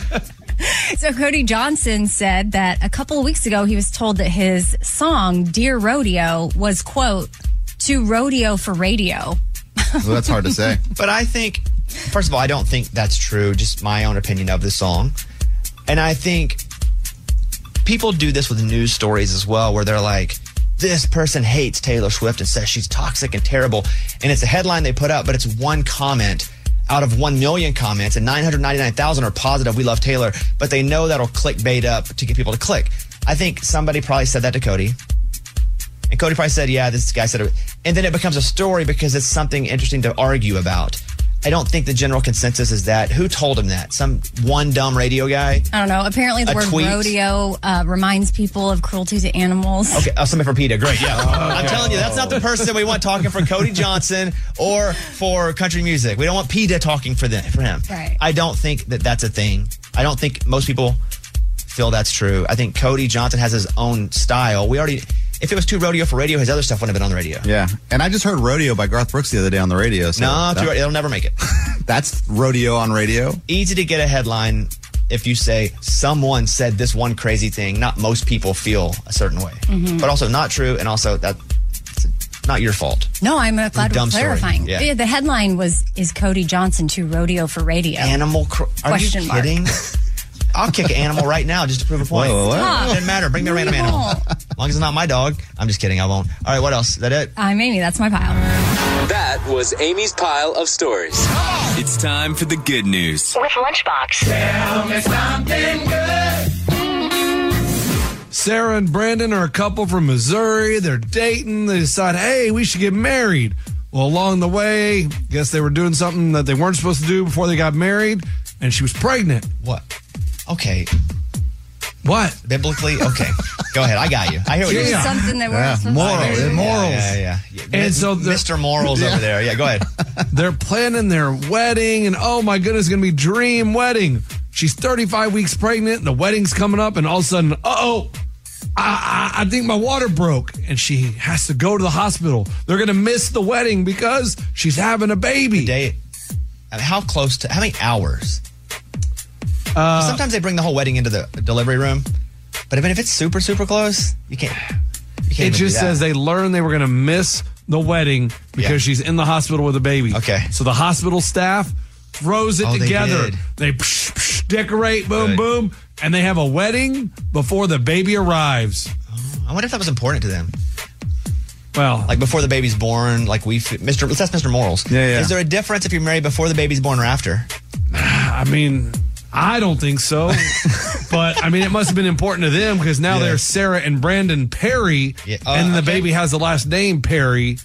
So Cody Johnson said that a couple of weeks ago he was told that his song "Dear Rodeo" was quote "to rodeo for radio." Well, that's hard to say. But I think, first of all, I don't think that's true. Just my own opinion of the song. And I think people do this with news stories as well, where they're like, this person hates Taylor Swift and says she's toxic and terrible. And it's a headline they put up, but it's one comment out of one million comments, and nine hundred ninety-nine thousand are positive, we love Taylor, but they know that'll clickbait up to get people to click. I think somebody probably said that to Cody. And Cody probably said, yeah, this guy said it. And then it becomes a story because it's something interesting to argue about. I don't think the general consensus is that. Who told him that? Some one dumb radio guy? I don't know. Apparently, the A word tweet? rodeo uh, reminds people of cruelty to animals. Okay, oh, somebody for PETA. Great, yeah. I'm telling you, that's not the person we want talking for Cody Johnson or for country music. We don't want PETA talking for them, for him. Right. I don't think that that's a thing. I don't think most people feel that's true. I think Cody Johnson has his own style. We already, if it was too rodeo for radio, his other stuff wouldn't have been on the radio. Yeah. And I just heard Rodeo by Garth Brooks the other day on the radio. So No, that- too, it'll never make it. that's rodeo on radio. Easy to get a headline if you say someone said this one crazy thing. Not most people feel a certain way, Mhm. but also not true, and also that it's not your fault. No, I'm uh, glad dumb we're story. clarifying. Yeah. The headline was, "Is Cody Johnson to rodeo for radio?" Animal? Cr- Are Question you mark. kidding? I'll kick an animal right now just to prove a point. Whoa, whoa, whoa. Stop. Doesn't matter. Bring me a random No. animal. As long as it's not my dog. I'm just kidding. I won't. All right. What else? Is that it? I'm Amy. That's my pile. That was Amy's pile of stories. It's time for the good news. With Lunchbox. Tell me something good. Sarah and Brandon are a couple from Missouri. They're dating. They decide, hey, we should get married. Well, along the way, guess they were doing something that they weren't supposed to do before they got married, and she was pregnant. What? Okay. What? Biblically? Okay. Go ahead. I got you. I hear what Yeah. you're saying. Something that we're Yeah, not supposed moral, to do. yeah, morals. Yeah, yeah, yeah. And so the- Mister Morals over there. Yeah, go ahead. They're planning their wedding, and oh my goodness, it's going to be dream wedding. She's thirty-five weeks pregnant, and the wedding's coming up, and all of a sudden, uh-oh, I, I, I think my water broke, and she has to go to the hospital. They're going to miss the wedding because she's having a baby. Day, I mean, how close to, how many hours? Uh, Sometimes they bring the whole wedding into the delivery room, but I mean, if it's super, super close, you can't. You can't it even just do that. says they learned they were going to miss the wedding because Yeah. she's in the hospital with a baby. Okay. So the hospital staff throws it Oh, they together. did. They, psh, psh, decorate, boom, Good. boom, and they have a wedding before the baby arrives. I wonder if that was important to them. Well, Like before the baby's born, like we, f- Mister Let's ask Mister Morals. Yeah, yeah. Is there a difference if you're married before the baby's born or after? I mean, I don't think so. But, I mean, it must have been important to them because now Yeah. they're Sarah and Brandon Perry, Yeah. Uh, and the okay. baby has the last name Perry.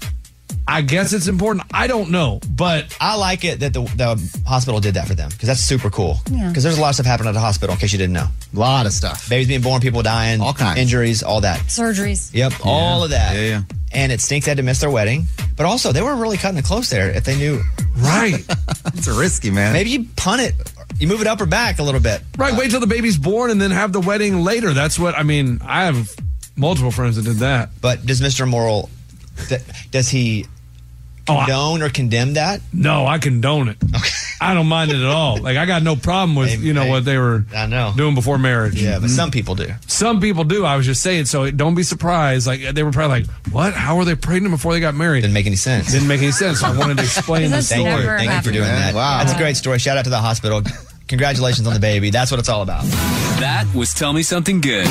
I guess it's important. I don't know. But I like it that the, the hospital did that for them because that's super cool. Yeah. Because there's a lot of stuff happening at the hospital in case you didn't know. A lot of stuff. Babies being born, people dying, All kinds. injuries, all that. Surgeries. Yep, all of that. Yeah, yeah. And it stinks they had to miss their wedding. But also, they were really cutting it close there if they knew. right. It's risky, man. Maybe you punt it, you move it up or back a little bit. Right, wait till the baby's born and then have the wedding later. That's what, I mean, I have multiple friends that did that. But does Mister Moral, th- does he Oh, I- condone or condemn that? No, I condone it. Okay. I don't mind it at all. Like, I got no problem with, Hey, you know, hey, what they were I know. doing before marriage. Yeah, but some people do. Some people do. I was just saying, so don't be surprised. Like, they were probably like, what? How were they pregnant before they got married? Didn't make any sense. Didn't make any sense. So I wanted to explain the That's Thank story. you. never Thank you for happened. doing that. Wow. That's a great story. Shout out to the hospital. Congratulations on the baby. That's what it's all about. That was Tell Me Something Good.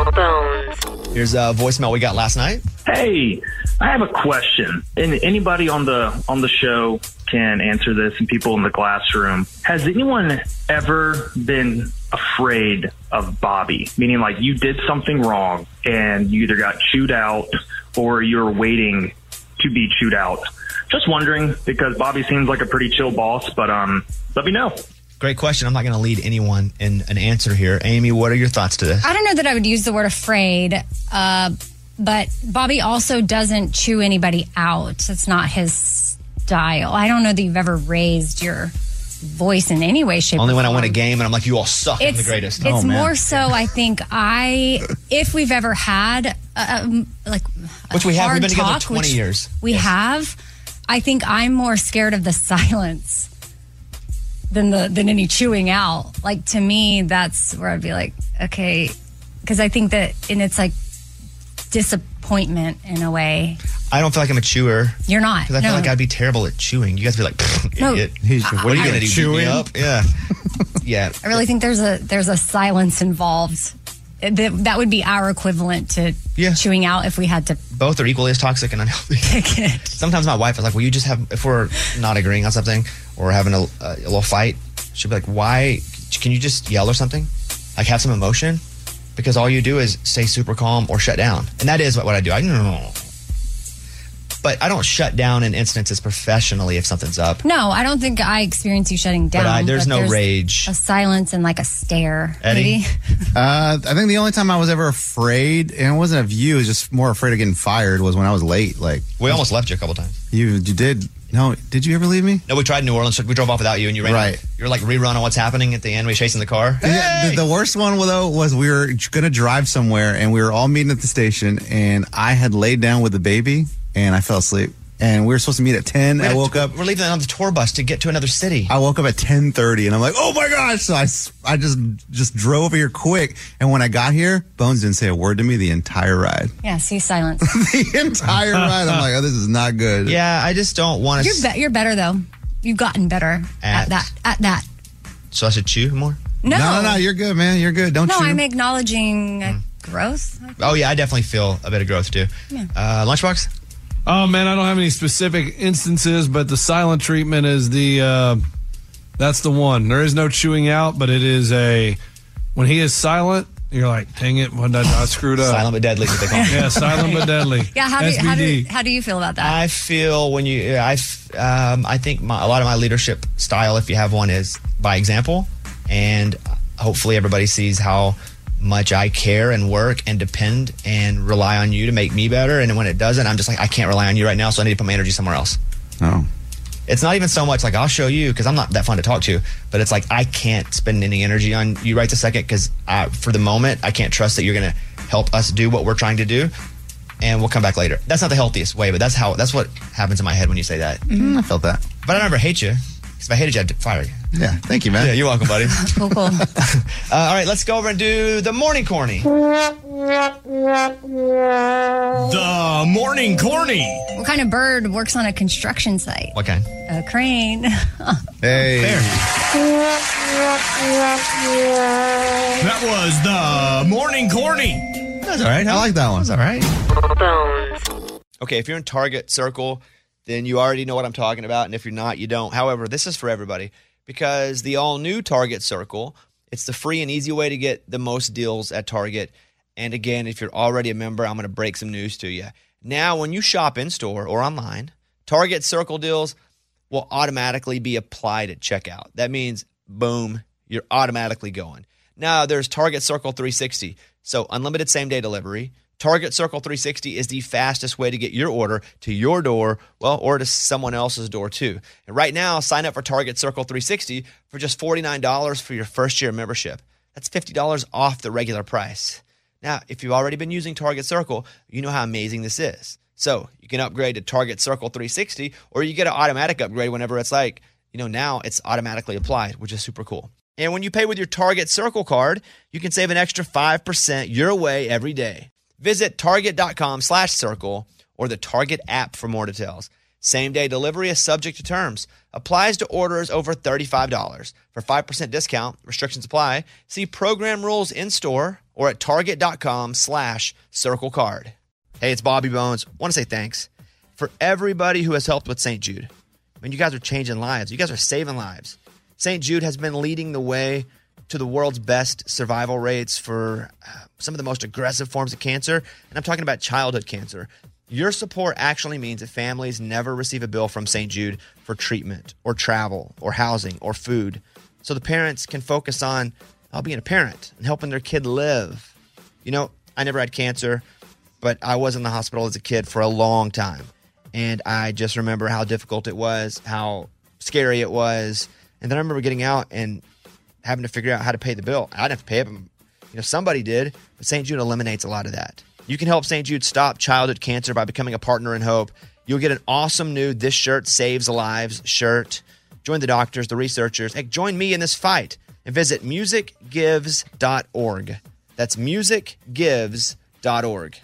Bones. Here's a voicemail we got last night. Hey, I have a question, and anybody on the on the show can answer this, and people in the classroom. Has anyone ever been afraid of Bobby? Meaning, like, you did something wrong, and you either got chewed out, or you're waiting to be chewed out. Just wondering, because Bobby seems like a pretty chill boss, but um, let me know. Great question. I'm not going to lead anyone in an answer here. Amy, what are your thoughts to this? I don't know that I would use the word afraid, uh, but Bobby also doesn't chew anybody out. It's not his style. I don't know that you've ever raised your voice in any way, shape, Only or when I form. win a game and I'm like, you all suck. I'm the greatest. It's Oh, man. more so, I think, I if we've ever had uh, um, like a Which we have. We've hard been together talk, twenty which years. We Yes. have. I think I'm more scared of the silence than the than any chewing out. Like, to me, that's where I'd be like, okay, because I think that, and it's like disappointment in a way. I don't feel like I'm a chewer. You're not. Because I no. feel like I'd be terrible at chewing. You guys would be like, "Pfft, No. idiot. He's- What are you I- going to do? Beat chewing? me up? Yeah. Yeah. I really think there's a there's a silence involved. That, that would be our equivalent to Yeah. chewing out if we had to Both are equally as toxic and unhealthy. pick it. Sometimes my wife is like, will you just have, if we're not agreeing on something or having a, a, a little fight, she'll be like, why, can you just yell or something? Like, have some emotion? Because all you do is stay super calm or shut down. And that is what, what I do. I know. But I don't shut down in instances professionally if something's up. No, I don't think I experience you shutting down. But I- there's no rage. A silence and like a stare. Eddie? Maybe. Uh, I think the only time I was ever afraid, and it wasn't of you, it was just more afraid of getting fired, was when I was late. Like, We almost left you a couple times. you, you did. No, did you ever leave me? No, we tried New Orleans. We drove off without you, and you ran. Right. You're like rerun on what's happening at the end. We chasing the car. Yeah, the, the worst one though was we were going to drive somewhere, and we were all meeting at the station, and I had laid down with the baby, and I fell asleep. And we were supposed to meet at ten. We I had- woke up. We're leaving on the tour bus to get to another city. I woke up at ten thirty, and I'm like, "Oh my gosh!" So I, s- I just just drove over here quick. And when I got here, Bones didn't say a word to me the entire ride. Yeah, see silence. the entire ride, I'm like, "Oh, this is not good." Yeah, I just don't want You're to. be- you're better though. You've gotten better At- at, that. At that. So I should chew more. No, no, no, no. You're good, man. You're good. Don't no. you? I'm acknowledging uh, Mm. growth. Oh yeah, I definitely feel a bit of growth too. Yeah. Uh, Lunchbox. Oh man, I don't have any specific instances, but the silent treatment is the uh, that's the one. There is no chewing out, but it is a when he is silent, you're like, dang it, what did I, I screwed up. Silent but deadly, is what they call it. Yeah, silent but deadly. Yeah. How do, S B D. how do how do you feel about that? I feel when you, I, f- um, I think my, a lot of my leadership style, if you have one, is by example, and hopefully everybody sees how much I care and work and depend and rely on you to make me better. And when it doesn't, I'm just like, I can't rely on you right now, so I need to put my energy somewhere else. Oh. It's not even so much like I'll show you because I'm not that fun to talk to, but it's like I can't spend any energy on you right this second because for the moment, I can't trust that you're going to help us do what we're trying to do. And we'll come back later. That's not the healthiest way, but that's how that's what happens in my head when you say that. Mm, I felt that. But I never hate you. Because if I hated you, I'd fire you. Yeah, thank you, man. Yeah, you're welcome, buddy. Cool, cool. uh, all right, let's go over and do the morning corny. The morning corny. What kind of bird works on a construction site? What kind? A crane. Hey. That was the morning corny. That's all right. I like that one. That's all right. Bones. Okay, if you're in Target Circle, then you already know what I'm talking about. And if you're not, you don't. However, this is for everybody because the all-new Target Circle, it's the free and easy way to get the most deals at Target. And again, if you're already a member, I'm going to break some news to you. Now, when you shop in-store or online, Target Circle deals will automatically be applied at checkout. That means, boom, you're automatically going. Now, there's Target Circle three sixty. So unlimited same-day delivery. Target Circle three sixty is the fastest way to get your order to your door, well, or to someone else's door too. And right now, sign up for Target Circle three sixty for just forty-nine dollars for your first year membership. That's fifty dollars off the regular price. Now, if you've already been using Target Circle, you know how amazing this is. So you can upgrade to Target Circle three sixty, or you get an automatic upgrade whenever it's like, you know, now it's automatically applied, which is super cool. And when you pay with your Target Circle card, you can save an extra five percent your way every day. Visit target.com slash circle or the Target app for more details. Same-day delivery is subject to terms. Applies to orders over thirty-five dollars. For five percent discount, restrictions apply. See program rules in-store or at target.com slash circle card. Hey, it's Bobby Bones. I want to say thanks for everybody who has helped with Saint Jude. I mean, you guys are changing lives. You guys are saving lives. Saint Jude has been leading the way to the world's best survival rates for uh, some of the most aggressive forms of cancer, and I'm talking about childhood cancer. Your support actually means that families never receive a bill from Saint Jude for treatment or travel or housing or food, so the parents can focus on uh, being a parent and helping their kid live. You know, I never had cancer, but I was in the hospital as a kid for a long time, and I just remember how difficult it was, how scary it was. And then I remember getting out and having to figure out how to pay the bill. I didn't have to pay it, but you know, somebody did. But Saint Jude eliminates a lot of that. You can help Saint Jude stop childhood cancer by becoming a partner in hope. You'll get an awesome new This Shirt Saves Lives shirt. Join the doctors, the researchers. Hey, join me in this fight and visit music gives dot org. That's music gives dot org.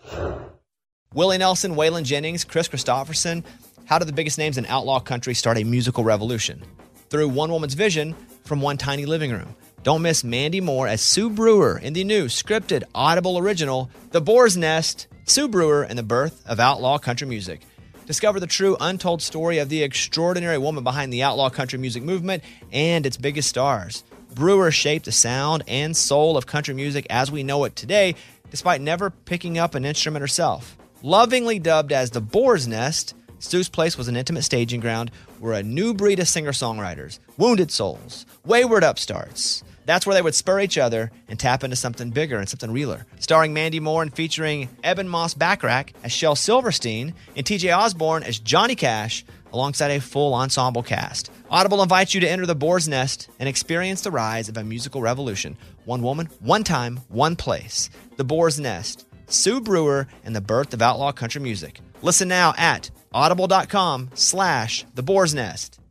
Willie Nelson, Waylon Jennings, Chris Christopherson. How did the biggest names in outlaw country start a musical revolution? Through one woman's vision from one tiny living room. Don't miss Mandy Moore as Sue Brewer in the new scripted Audible original, The Boar's Nest, Sue Brewer and the Birth of Outlaw Country Music. Discover the true untold story of the extraordinary woman behind the outlaw country music movement and its biggest stars. Brewer shaped the sound and soul of country music as we know it today, despite never picking up an instrument herself. Lovingly dubbed as The Boar's Nest, Sue's place was an intimate staging ground where a new breed of singer-songwriters, wounded souls, wayward upstarts, that's where they would spur each other and tap into something bigger and something realer. Starring Mandy Moore and featuring Eben Moss Backrack as Shel Silverstein and T J Osborne as Johnny Cash, alongside a full ensemble cast. Audible invites you to enter the Boar's Nest and experience the rise of a musical revolution. One woman, one time, one place. The Boar's Nest, Sue Brewer, and the birth of outlaw country music. Listen now at audible.com slash the Boar's Nest.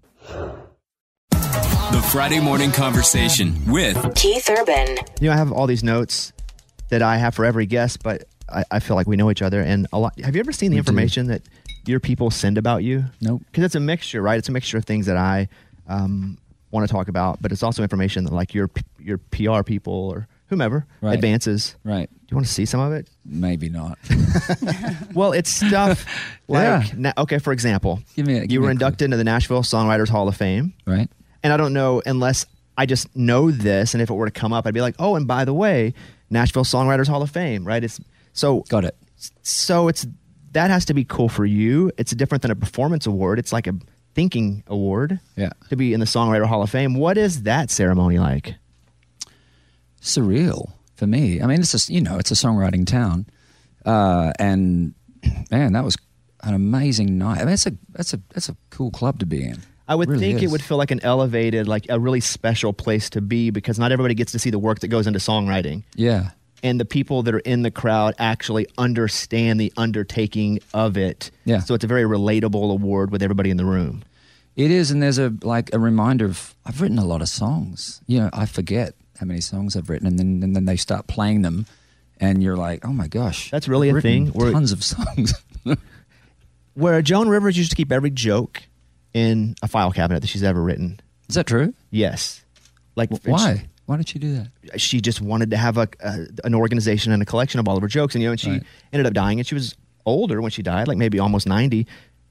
The Friday Morning Conversation with Keith Urban. You know, I have all these notes that I have for every guest, but I, I feel like we know each other. And a lot. Have you ever seen the We information do. that your people send about you? Nope. Because it's a mixture, right? It's a mixture of things that I um, want to talk about, but it's also information that like your your P R people or whomever Right. advances. Right. Do you want to see some of it? Maybe not. Well, it's stuff like, Yeah. na- okay, for example, Give me a- give you me were a inducted into the Nashville Songwriters Hall of Fame. Right. And I don't know, unless I just know this, and if it were to come up, I'd be like, oh, and by the way, Nashville Songwriters Hall of Fame, right? It's so Got it. So it's that has to be cool for you. It's different than a performance award. It's like a thinking award. Yeah. To be in the Songwriter Hall of Fame. What is that ceremony like? Surreal. for me. I mean, it's a, you know, it's a songwriting town. Uh, and man, that was an amazing night. I mean, it's a, that's a, that's a cool club to be in. I would Really think is. it would feel like an elevated, like a really special place to be because not everybody gets to see the work that goes into songwriting. Yeah. And the people that are in the crowd actually understand the undertaking of it. Yeah. So it's a very relatable award with everybody in the room. It is, and there's a like a reminder of I've written a lot of songs. You know, I forget how many songs I've written, and then and then they start playing them, and you're like, oh my gosh, That's really I've a thing. written Where- Tons of songs. Where Joan Rivers used to keep every joke in a file cabinet that she's ever written. Is that true? Yes. Like Why? Why did she do that? She just wanted to have a, a an organization and a collection of all of her jokes, and you know, and she Right. ended up dying, and she was older when she died, like maybe almost ninety.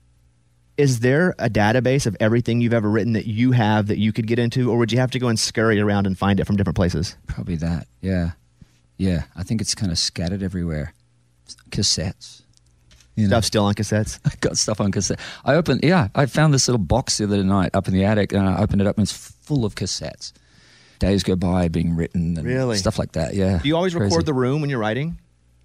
Is there a database of everything you've ever written that you have that you could get into, or would you have to go and scurry around and find it from different places? Probably that. Yeah, yeah. I think it's kind of scattered everywhere. Cassettes. You know? Stuff still on cassettes. I got stuff on cassette. I opened, yeah, I found this little box the other night up in the attic, and I opened it up, and it's full of cassettes. Days go by being written and Really? stuff like that. Yeah. Do you always Crazy. record the room when you're writing,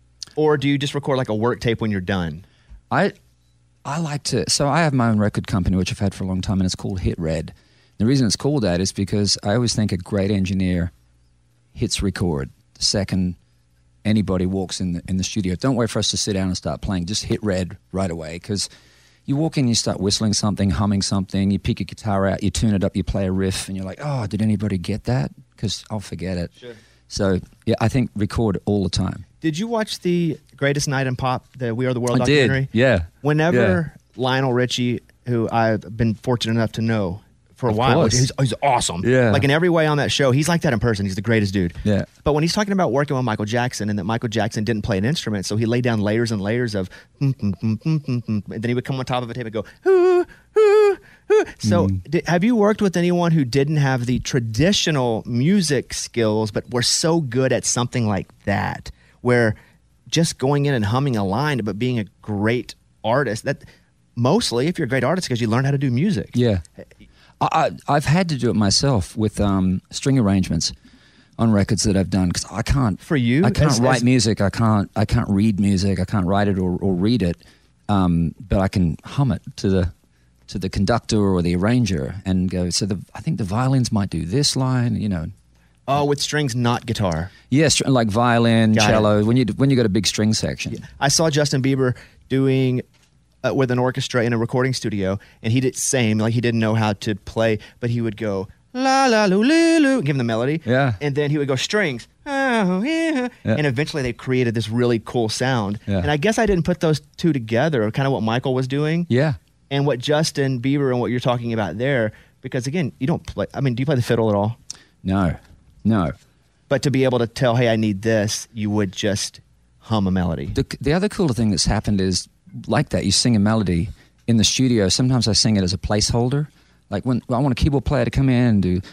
or do you just record like a work tape when you're done? I I like to. So I have my own record company, which I've had for a long time, and it's called Hit Red. The reason it's called that is because I always think a great engineer hits record the second anybody walks in the in the studio. Don't wait for us to sit down and start playing. Just hit red right away, because you walk in, you start whistling something, humming something, you pick your guitar out, you tune it up, you play a riff, and you're like, oh, did anybody get that? Because I'll forget it. Sure. So yeah, I think record all the time. Did you watch the Greatest Night in Pop, the We Are the World I did. documentary? Yeah. Whenever Lionel Richie, who I've been fortunate enough to know for a Of while, course. he's, he's awesome. Yeah. Like in every way on that show, he's like that in person. He's the greatest dude. Yeah. But when he's talking about working with Michael Jackson and that Michael Jackson didn't play an instrument, so he laid down layers and layers of, mm, mm, mm, mm, mm, mm, and then he would come on top of a tape and go, ooh, ooh, ooh. So Mm. di- have you worked with anyone who didn't have the traditional music skills, but were so good at something like that, where just going in and humming a line, but being a great artist, that mostly, if you're a great artist, because you learn how to do music. Yeah. I, I, I've had to do it myself with um, string arrangements on records that I've done, because I can't. For you? I can't As- write as- music. I can't. I can't read music. I can't write it or, or read it. Um, but I can hum it to the to the conductor or the arranger and go. So the I think the violins might do this line. You know. Oh, with strings, not guitar. Yes, like violin, Got cello. it. When you when you got a big string section. I saw Justin Bieber doing uh, with an orchestra in a recording studio, and he did same like he didn't know how to play, but he would go la la lu lu lu, give him the melody, Yeah. and then he would go strings, oh, yeah. Yeah. And eventually they created this really cool sound. Yeah. And I guess I didn't put those two together, kind of what Michael was doing, Yeah. and what Justin Bieber and what you're talking about there, because again, you don't play. I mean, do you play the fiddle at all? No. No. But to be able to tell, hey, I need this, you would just hum a melody. The, the other cool thing that's happened is like that. You sing a melody in the studio. Sometimes I sing it as a placeholder. Like when I want a keyboard player to come in and do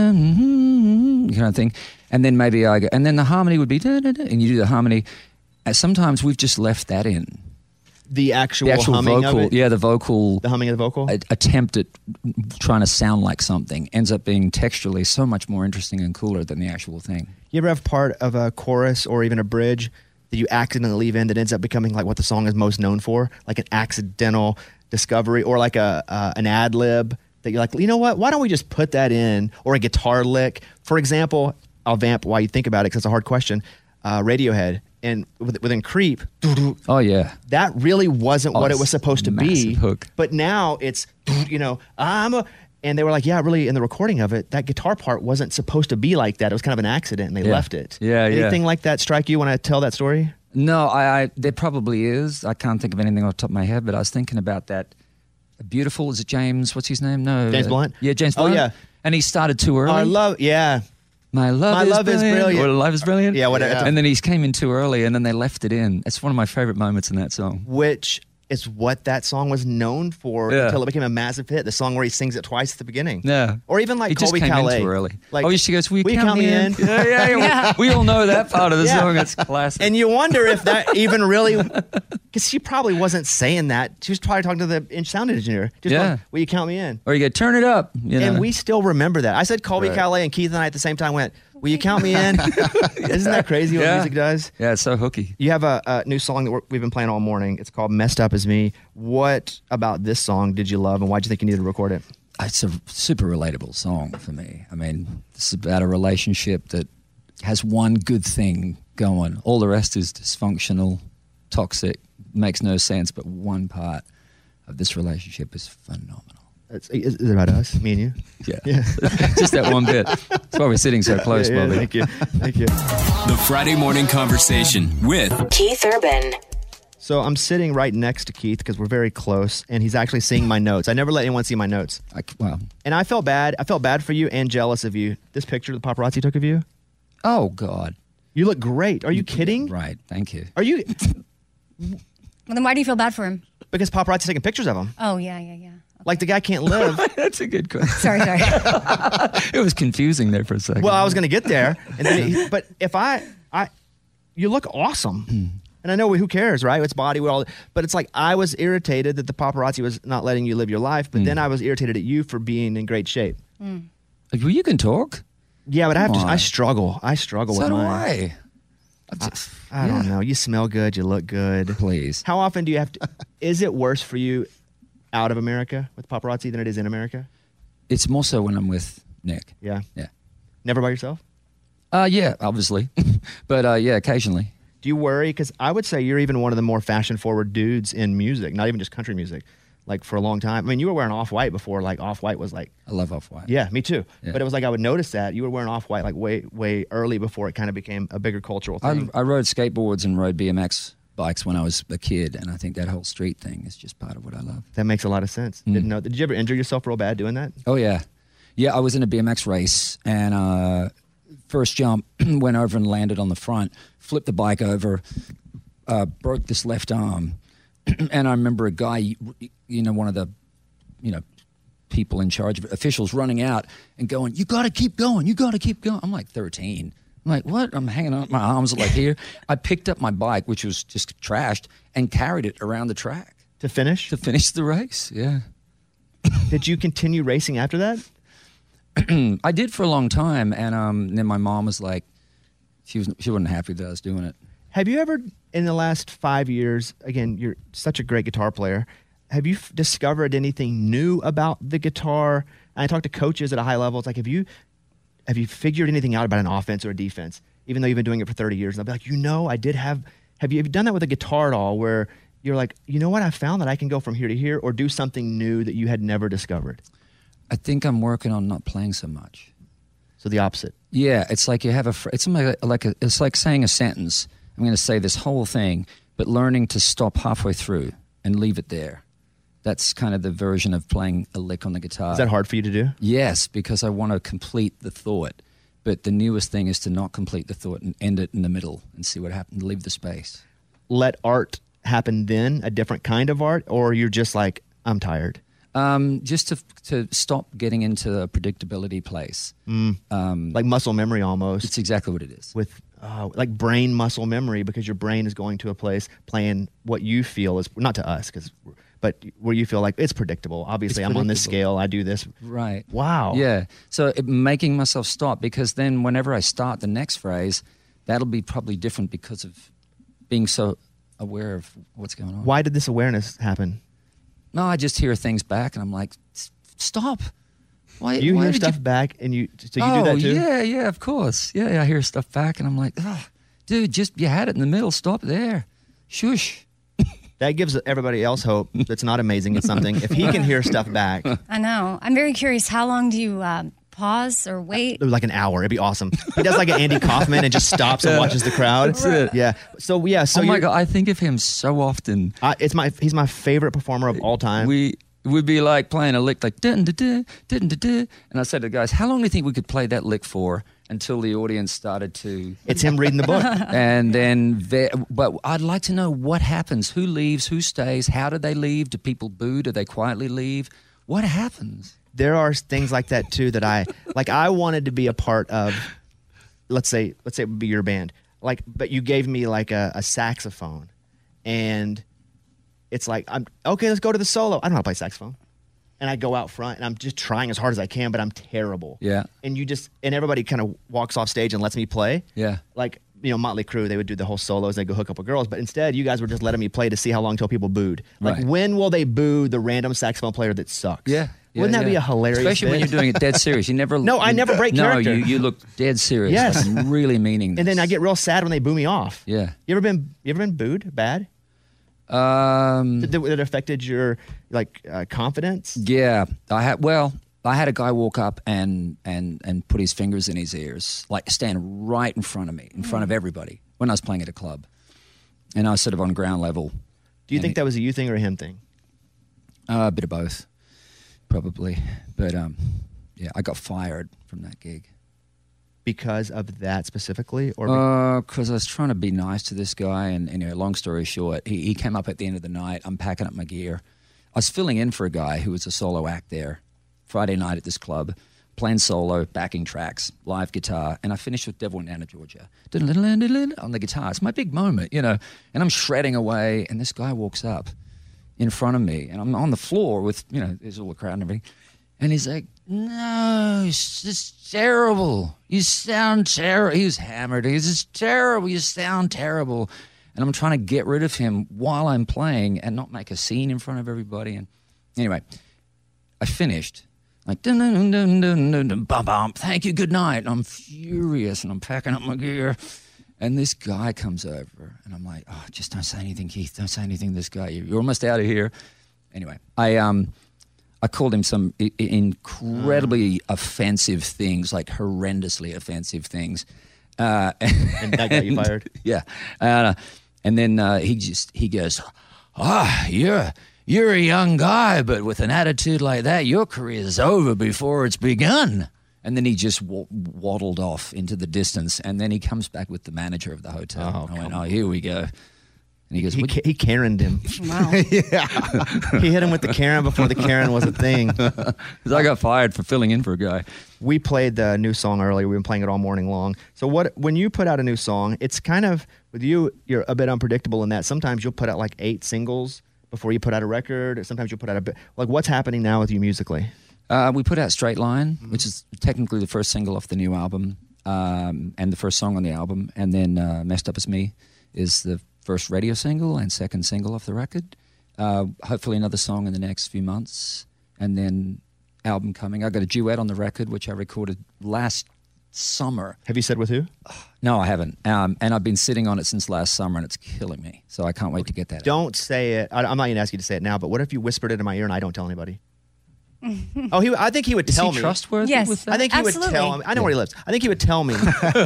kind of thing, and then maybe I go, and then the harmony would be da, da, da, and you do the harmony. And sometimes we've just left that in. The actual, The actual humming vocal, of it? yeah, the vocal, The humming of the vocal? a- attempt at trying to sound like something ends up being texturally so much more interesting and cooler than the actual thing. You ever have part of a chorus or even a bridge that you accidentally leave in that ends up becoming like what the song is most known for, like an accidental discovery, or like a uh, an ad lib that you're like, you know what? Why don't we just put that in? Or a guitar lick, for example. I'll vamp while you think about it because it's a hard question. Uh, Radiohead and with- within Creep, Oh yeah, that really wasn't Oh, what it it's was supposed to be. massive hook. But now it's, you know, I'm a, and they were like, yeah, really, in the recording of it, that guitar part wasn't supposed to be like that. It was kind of an accident, and they Yeah. left it. Yeah, yeah. Anything like that strike you when I tell that story? No, I, I there probably is. I can't think of anything off the top of my head, but I was thinking about that. Beautiful, is it James? What's his name? No, James uh, Blunt? Yeah, James Oh, Blunt. yeah. And he started too early. I love, yeah. My love, My is, love is brilliant. brilliant. Or Life is brilliant. Yeah, whatever. And then he came in too early, and then they left it in. It's one of my favorite moments in that song. Which is what that song was known for Yeah. until it became a massive hit. The song where he sings it twice at the beginning. Yeah. Or even like He just Colby came Calais. in too early. Like, oh, she goes, "Will you "Will you count, count me me in?" in? Yeah, yeah, yeah. Yeah. We, we all know that part of the Yeah. song. That's classic. And you wonder if that even really, because she probably wasn't saying that. She was probably talking to the in- sound engineer. Just Yeah. going, will you count me in? Or you go, "Turn it up." You know? And we still remember that. I said Colby Right. Calais and Keith and I at the same time went, will Will you count me in? Isn't that crazy what Yeah. music does? Yeah, it's so hooky. You have a, a new song that we're, we've been playing all morning. It's called Messed Up As Me. What about this song did you love, and why did you think you needed to record it? It's a super relatable song for me. I mean, it's about a relationship that has one good thing going. All the rest is dysfunctional, toxic, makes no sense, but one part of this relationship is phenomenal. It's, is, is it about us, me and you? Yeah. Yeah. Just that one bit. That's why we're sitting so close, Yeah, yeah, Bobby. thank you. Thank you. The Friday Morning Conversation with Keith Urban. So I'm sitting right next to Keith because we're very close, and he's actually seeing my notes. I never let anyone see my notes. I, wow. And I felt bad. I felt bad for you and jealous of you. This picture the paparazzi took of you. Oh, God. You look great. Are you kidding? Right. Thank you. Are you? Well, then why do you feel bad for him? Because paparazzi taking pictures of him. Oh, yeah, yeah, yeah. Like the guy can't live. That's a good question. Sorry, sorry. It was confusing there for a second. Well, I was going to get there, and then he, but if I, I, you look awesome, and I know who cares, right? It's body, we all, but it's like I was irritated that the paparazzi was not letting you live your life, but then I was irritated at you for being in great shape. Mm. Well, you can talk. Yeah, but I have to. Come I on. struggle. I struggle So with do mine. I. I, I don't know. You smell good. You look good. Please. How often do you have to? Is it worse for you out of America with paparazzi than it is in America? It's more so when I'm with Nick. Yeah. Yeah. Never by yourself? Uh, yeah, obviously. But uh, yeah, occasionally. Do you worry? Because I would say you're even one of the more fashion-forward dudes in music, not even just country music. Like for a long time. I mean, you were wearing Off-White before. Like Off-White was like. I love Off-White. Yeah, me too. Yeah. But it was like I would notice that you were wearing Off-White like way, way early before it kind of became a bigger cultural I, thing. I rode skateboards and rode B M X bikes when I was a kid, and I think that whole street thing is just part of what I love. That makes a lot of sense. Mm. Didn't know. Did you ever injure yourself real bad doing that? Oh, yeah. Yeah, I was in a B M X race, and uh, first jump, went over and landed on the front, flipped the bike over, uh, broke this left arm. And I remember a guy, you know, one of the, you know, people in charge of it, officials running out and going, you got to keep going. You got to keep going. I'm like thirteen. I'm like, what? I'm hanging on. My arms are like here. I picked up my bike, which was just trashed, and carried it around the track. To finish? To finish the race, yeah. Did you continue racing after that? I did for a long time, and um, then my mom was like, she was she wasn't happy that I was doing it. Have you ever, in the last five years, again, you're such a great guitar player, have you f- discovered anything new about the guitar? And I talk to coaches at a high level. It's like, have you have you figured anything out about an offense or a defense, even though you've been doing it for thirty years? And I'll be like, you know, I did have, have you, have you done that with a guitar at all where you're like, you know what, I found that I can go from here to here or do something new that you had never discovered? I think I'm working on not playing so much. So the opposite. Yeah, it's like you have a, fr- it's like, like a, it's like saying a sentence. I'm going to say this whole thing, but learning to stop halfway through and leave it there. That's kind of the version of playing a lick on the guitar. Is that hard for you to do? Yes, because I want to complete the thought. But the newest thing is to not complete the thought and end it in the middle and see what happens. Leave the space. Let art happen then, a different kind of art, or you're just like, I'm tired? Um, just to to stop getting into a predictability place. Mm. Um, like muscle memory almost. It's exactly what it is. With uh, like brain muscle memory, because your brain is going to a place playing what you feel is, not to us, because but where you feel like it's predictable. Obviously, It's I'm on this predictable. scale. I do this. Right. Wow. Yeah. So it, making myself stop, because then whenever I start the next phrase, that'll be probably different because of being so aware of what's going on. Why did this awareness happen? No, I just hear things back, and I'm like, "S- stop. Why You why hear did stuff back, and you so you oh, do that too. yeah, yeah, of course. Yeah, yeah, I hear stuff back, and I'm like, oh, dude, just you had it in the middle. Stop there. Shush. That gives everybody else hope that's not amazing at something. If he can hear stuff back, I know. I'm very curious. How long do you uh, pause or wait? like an hour, it'd be awesome. He does like an Andy Kaufman and just stops and Yeah. watches the crowd. That's it. Yeah. So yeah. So oh my you're- god, I think of him so often. I, it's my he's my favorite performer of all time. We would be like playing a lick like dun, dun, dun, dun, dun, dun. And I said to the guys, how long do you think we could play that lick for until the audience started to It's him reading the book. and then there, but I'd like to know what happens, who leaves, who stays, how do they leave, do people boo, do they quietly leave, what happens? There are things like that too that I like. I wanted to be a part of. Let's say, let's say it would be your band. Like, but you gave me like a, a saxophone, and it's like, I'm okay. Let's go to the solo. I don't know how to play saxophone. and I go out front and I'm just trying as hard as I can, but I'm terrible. Yeah. And you just and everybody kind of walks off stage and lets me play. Yeah. Like, you know, Motley Crue, they would do the whole solos, they go hook up with girls, but instead you guys were just letting me play to see how long until people booed. Like, Right. when will they boo the random saxophone player that sucks? Yeah. yeah, Wouldn't that yeah. be a hilarious Especially when bit? you're doing it dead serious. You never. No, I you- never break no, character. you you look dead serious. Yes. Like, I'm really meaning this. And then I get real sad when they boo me off. Yeah. You ever been you ever been booed bad? Um. That, that affected your like uh, confidence? Yeah, I had. Well, I had a guy walk up and and and put his fingers in his ears, like stand right in front of me, in front of everybody, when I was playing at a club, and I was sort of on ground level. Do you And think it- that was a you thing or a him thing? Uh, a bit of both, probably. But um, yeah, I got fired from that gig. Because of that specifically, or Because I was trying to be nice to this guy, and, and you know, long story short, he, he came up at the end of the night. I'm packing up my gear. I was filling in for a guy who was a solo act there, Friday night at this club, playing solo, backing tracks, live guitar, and I finished with Devil Went Down to Georgia on the guitar. It's my big moment, you know, and I'm shredding away, and this guy walks up in front of me, and I'm on the floor with, you know, there's all the crowd and everything, and he's like, no, it's just terrible. You sound terrible. He was hammered. He's just terrible. You sound terrible. And I'm trying to get rid of him while I'm playing and not make a scene in front of everybody. And anyway, I finished. Like, dun, dun, dun, dun, dun, dun, bum, bum, thank you, good night. And I'm furious and I'm packing up my gear. And this guy comes over and I'm like, oh, just don't say anything, Keith. Don't say anything to this guy. You're almost out of here. Anyway, I um. I called him some I- incredibly offensive things, like horrendously offensive things. Uh, And that got you fired? Yeah. Uh, and then uh, he just, he goes, ah, you're, you're a young guy, but with an attitude like that, your career's over before it's begun. And then he just w- waddled off into the distance. And then he comes back with the manager of the hotel. Oh, I went, oh, here we go. And he goes, he, "What- Ka- he Karen'd him. Wow. yeah. He hit him with the Karen before the Karen was a thing. Because I got fired for filling in for a guy. We played the new song earlier. We've been playing it all morning long. So what when you put out a new song, it's kind of, with you, you're a bit unpredictable in that sometimes you'll put out like eight singles before you put out a record. Or sometimes you'll put out a bit. Like, what's happening now with you musically? Uh, we put out Straight Line, Mm-hmm. which is technically the first single off the new album, um, and the first song on the album. And then uh, Messed Up As Me is the first radio single and second single off the record. Uh, hopefully another song in the next few months. And then album coming. I got a duet on the record, which I recorded last summer. Have you said with who? No, I haven't. Um, and I've been sitting on it since last summer, and it's killing me. So I can't wait to get that out. Don't say it. I, I'm not going to ask you to say it now, but what if you whispered it in my ear and I don't tell anybody? Oh, he. I think he would Is tell he me. trustworthy Yes. with that? I think he Absolutely. would tell me. I know where he lives. I think he would tell me.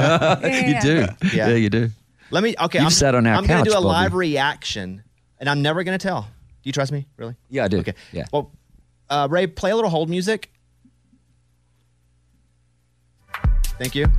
You do. Yeah. Yeah, you do. Let me. Okay, You've I'm, sat on our I'm gonna couch, do a Bobby. live reaction, and I'm never going to tell. Do you trust me? Really? Yeah, I do. Okay. Yeah. Well, uh, Ray, play a little hold music. Thank you.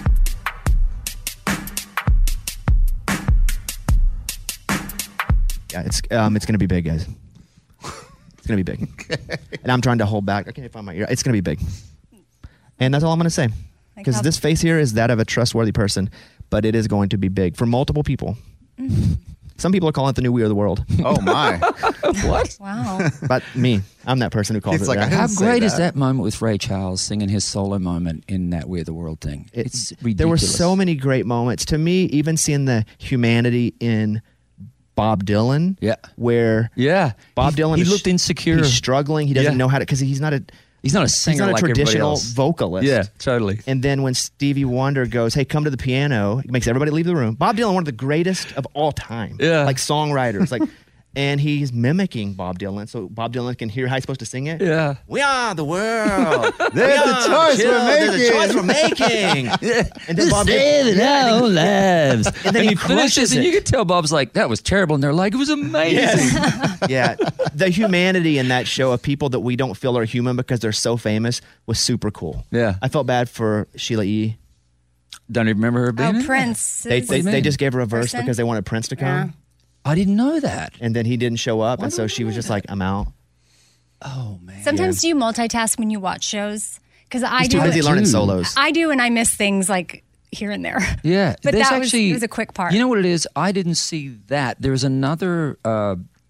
Yeah, it's um, it's gonna be big, guys. It's gonna be big, and I'm trying to hold back. I can't find my ear. It's gonna be big, and that's all I'm gonna say. Because how- this face here is that of a trustworthy person, but it is going to be big for multiple people. Some people are calling it the new We Are the World. Oh my! What? Wow. But me, I'm that person who calls It's it like, that. I didn't How say great is that. that moment with Ray Charles singing his solo moment in that We're the World thing? It- It's ridiculous. There were so many great moments. To me, even seeing the humanity in Bob Dylan, Yeah. where Yeah. Bob He- Dylan he is- looked insecure. He's struggling. He doesn't Yeah. know how to, because he's not a He's not a singer he's not a like everybody traditional else. vocalist. Yeah, totally. And then when Stevie Wonder goes, "Hey, come to the piano," it makes everybody leave the room. Bob Dylan, one of the greatest of all time. Yeah. Like songwriters, like, and he's mimicking Bob Dylan, so Bob Dylan can hear how he's supposed to sing it. Yeah. We are the world. There's We a are choice the we're children. There's a choice we're making. making. And then Bob Saving yeah, our lives. And then he he finishes, crushes and it. you can tell Bob's like, that was terrible. And they're like, it was amazing. Yes. Yeah. The humanity in that show of people that we don't feel are human because they're so famous was super cool. Yeah. I felt bad for Sheila E. Don't even remember her being in Oh, it? Prince. They, they, you they mean? just gave her a verse Person? because they wanted Prince to come. Yeah. I didn't know that. And then he didn't show up. Why and so don't she I was know just that? like, I'm out. Oh, man. Sometimes do you multitask when you watch shows? Because I He's do. too busy I learning do. solos. I do, and I miss things like here and there. Yeah, But there's that was- actually, it was a quick part. You know what it is? I didn't see that. There's another uh,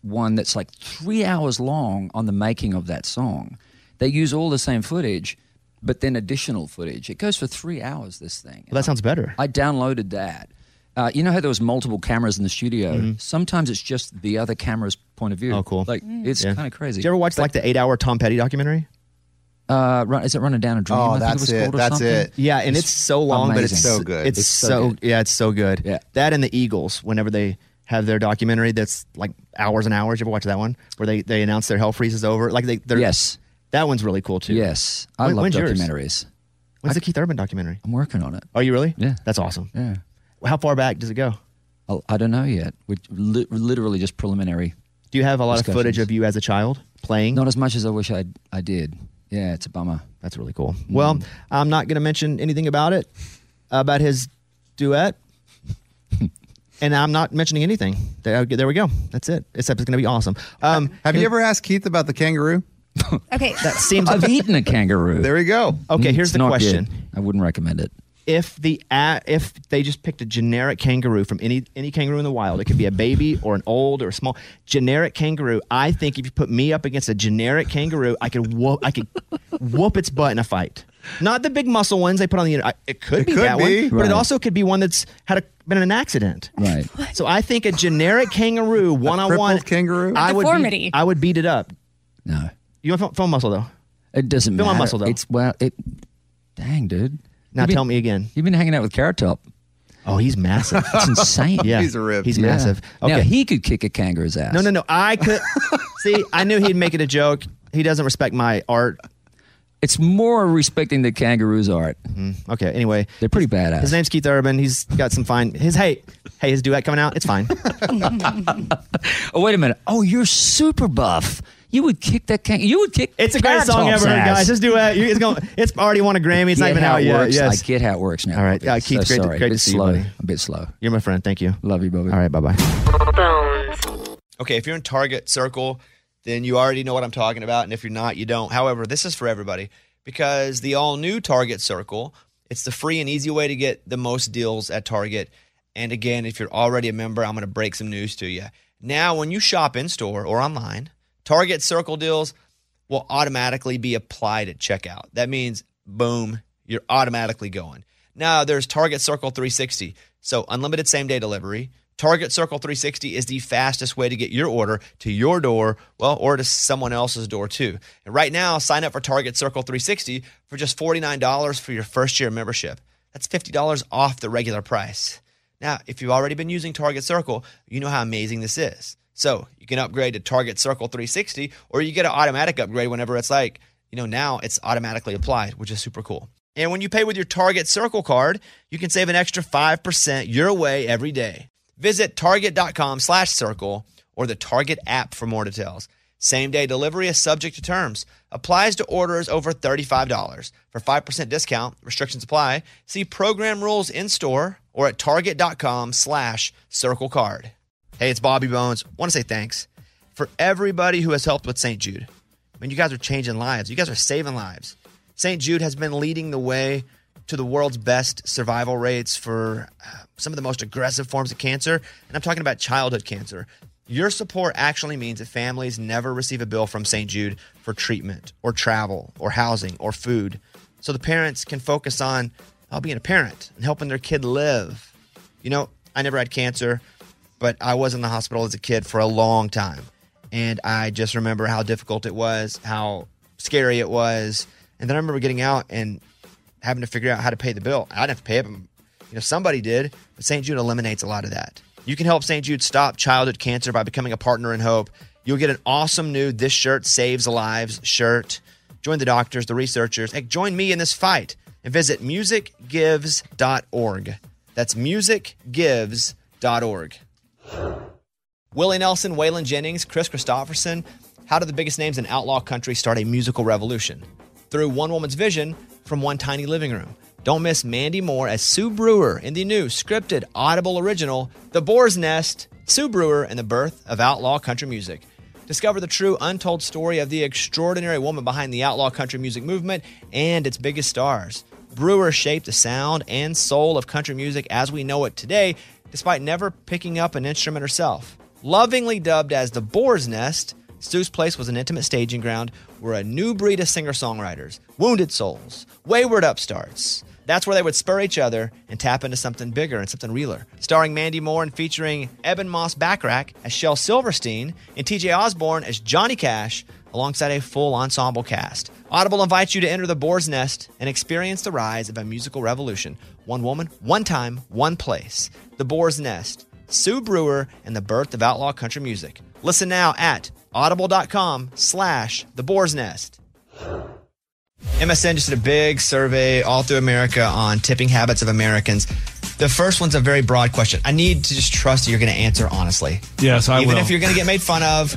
one that's like three hours long on the making of that song. They use all the same footage, but then additional footage. It goes for three hours, this thing. Well, that sounds better. I downloaded that. Uh, you know how there was multiple cameras in the studio? Mm-hmm. Sometimes it's just the other camera's point of view. Oh, cool. Like, it's Yeah. kind of crazy. Did you ever watch like the eight-hour Tom Petty documentary? Uh, run, is it Running Down a Dream? Oh, I think that's it was it. called or That's something? it. Yeah, and it's, so long, but it's amazing. so good. It's, It's so so good. yeah, it's so good. Yeah. That and the Eagles, whenever they have their documentary, that's like hours and hours. You ever watch that one where they they announce their hell freezes over? Like they, they're Yes. that one's really cool too. Yes. I When- love when's yours? documentaries. When's the Keith Urban documentary? I'm working on it. Are you really? Yeah. That's awesome. Yeah. How far back does it go? I'll, I don't know yet. We're li- literally just preliminary. Do you have a lot Discussions. of footage of you as a child playing? Not as much as I wish I I did. Yeah, it's a bummer. That's really cool. Well, I'm not going to mention anything about it, about his duet. And I'm not mentioning anything. There, there we go. That's it. Except it's going to be awesome. Um, Have you ever asked Keith about the kangaroo? Okay. That seems. I've eaten a kangaroo. There we go. Okay, here's It's the not question. good. I wouldn't recommend it. If the uh, if they just picked a generic kangaroo from any any kangaroo in the wild, it could be a baby or an old or a small generic kangaroo. I think if you put me up against a generic kangaroo, I could whoop I could whoop its butt in a fight. Not the big muscle ones they put on the internet. It could It be could that be. one, but Right. it also could be one that's had a, been in an accident. Right. So I think a generic kangaroo one on one crippled kangaroo? I would Deformity. beat, I would beat it up. No. You want phone muscle though? It doesn't Feel my matter. muscle, though. It's well. It. Dang, dude. Now You've been- tell me again. You've been hanging out with Carrot Top. Oh, he's massive. It's insane. Yeah, He's a rip. He's Yeah. massive. Okay. Now he could kick a kangaroo's ass. No, no, no. I could see. I knew he'd make it a joke. He doesn't respect my art. It's more respecting the kangaroo's art. Okay. Anyway, They're pretty badass. his name's Keith Urban. He's got some fine. His hey, hey, his duet coming out. It's fine. Oh, wait a minute. Oh, you're super buff. You would kick that kangaroo. You would kick. It's a great Carrot song Top's ever heard, ass. guys. His duet. you- It's going. It's already won a Grammy. It's not Get even how out it yet. works. Yes. I get how it works now. All right. Yeah, Bobby. Keith, So great to- sorry. great a to bit see you, slow. buddy. A bit slow. You're my friend. Thank you. Love you, Bobby. All right. Bye bye. Bones. Okay, if you're in Target Circle, then you already know what I'm talking about, and if you're not, you don't. However, this is for everybody because the all-new Target Circle, it's the free and easy way to get the most deals at Target. And again, if you're already a member, I'm going to break some news to you. Now, when you shop in-store or online, Target Circle deals will automatically be applied at checkout. That means, boom, you're automatically going. Now, there's Target Circle three sixty, so unlimited same-day delivery. Target Circle three sixty is the fastest way to get your order to your door, well, or to someone else's door too. And right now, sign up for Target Circle three sixty for just forty-nine dollars for your first year membership. That's fifty dollars off the regular price. Now, if you've already been using Target Circle, you know how amazing this is. So you can upgrade to Target Circle three sixty, or you get an automatic upgrade whenever it's like, you know, now it's automatically applied, which is super cool. And when you pay with your Target Circle card, you can save an extra five percent your way every day. Visit target.com slash circle or the Target app for more details. Same-day delivery is subject to terms. Applies to orders over thirty-five dollars. For five percent discount, restrictions apply. See program rules in-store or at target.com slash circle card. Hey, it's Bobby Bones. I want to say thanks for everybody who has helped with Saint Jude. I mean, you guys are changing lives. You guys are saving lives. Saint Jude has been leading the way to the world's best survival rates for uh, some of the most aggressive forms of cancer. And I'm talking about childhood cancer. Your support actually means that families never receive a bill from Saint Jude for treatment or travel or housing or food. So the parents can focus on uh, being a parent and helping their kid live. You know, I never had cancer, but I was in the hospital as a kid for a long time. And I just remember how difficult it was, how scary it was. And then I remember getting out and having to figure out how to pay the bill. I didn't have to pay it, but, you know, somebody did. But Saint Jude eliminates a lot of that. You can help Saint Jude stop childhood cancer by becoming a partner in hope. You'll get an awesome new This Shirt Saves Lives shirt. Join the doctors, the researchers. Hey, join me in this fight and visit music gives dot org. That's music gives dot org. Willie Nelson, Waylon Jennings, Chris Christopherson. How did the biggest names in outlaw country start a musical revolution? Through one woman's vision from one tiny living room. Don't miss Mandy Moore as Sue Brewer in the new scripted Audible original, The Boar's Nest, Sue Brewer and the Birth of Outlaw Country Music. Discover the true untold story of the extraordinary woman behind the outlaw country music movement and its biggest stars. Brewer shaped the sound and soul of country music as we know it today, despite never picking up an instrument herself. Lovingly dubbed as the Boar's Nest, Stu's Place was an intimate staging ground where a new breed of singer-songwriters, wounded souls, wayward upstarts, that's where they would spur each other and tap into something bigger and something realer. Starring Mandy Moore and featuring Eben Moss Backrack as Shel Silverstein and T J Osborne as Johnny Cash, alongside a full ensemble cast. Audible invites you to enter the Boar's Nest and experience the rise of a musical revolution. One woman, one time, one place. The Boar's Nest, Sue Brewer, and the birth of outlaw country music. Listen now at audible.com slash the Boar's Nest. M S N just did a big survey all through America on tipping habits of Americans. The first one's a very broad question. I need to just trust that you're going to answer honestly. Yes, I Even will. if you're going to get made fun of,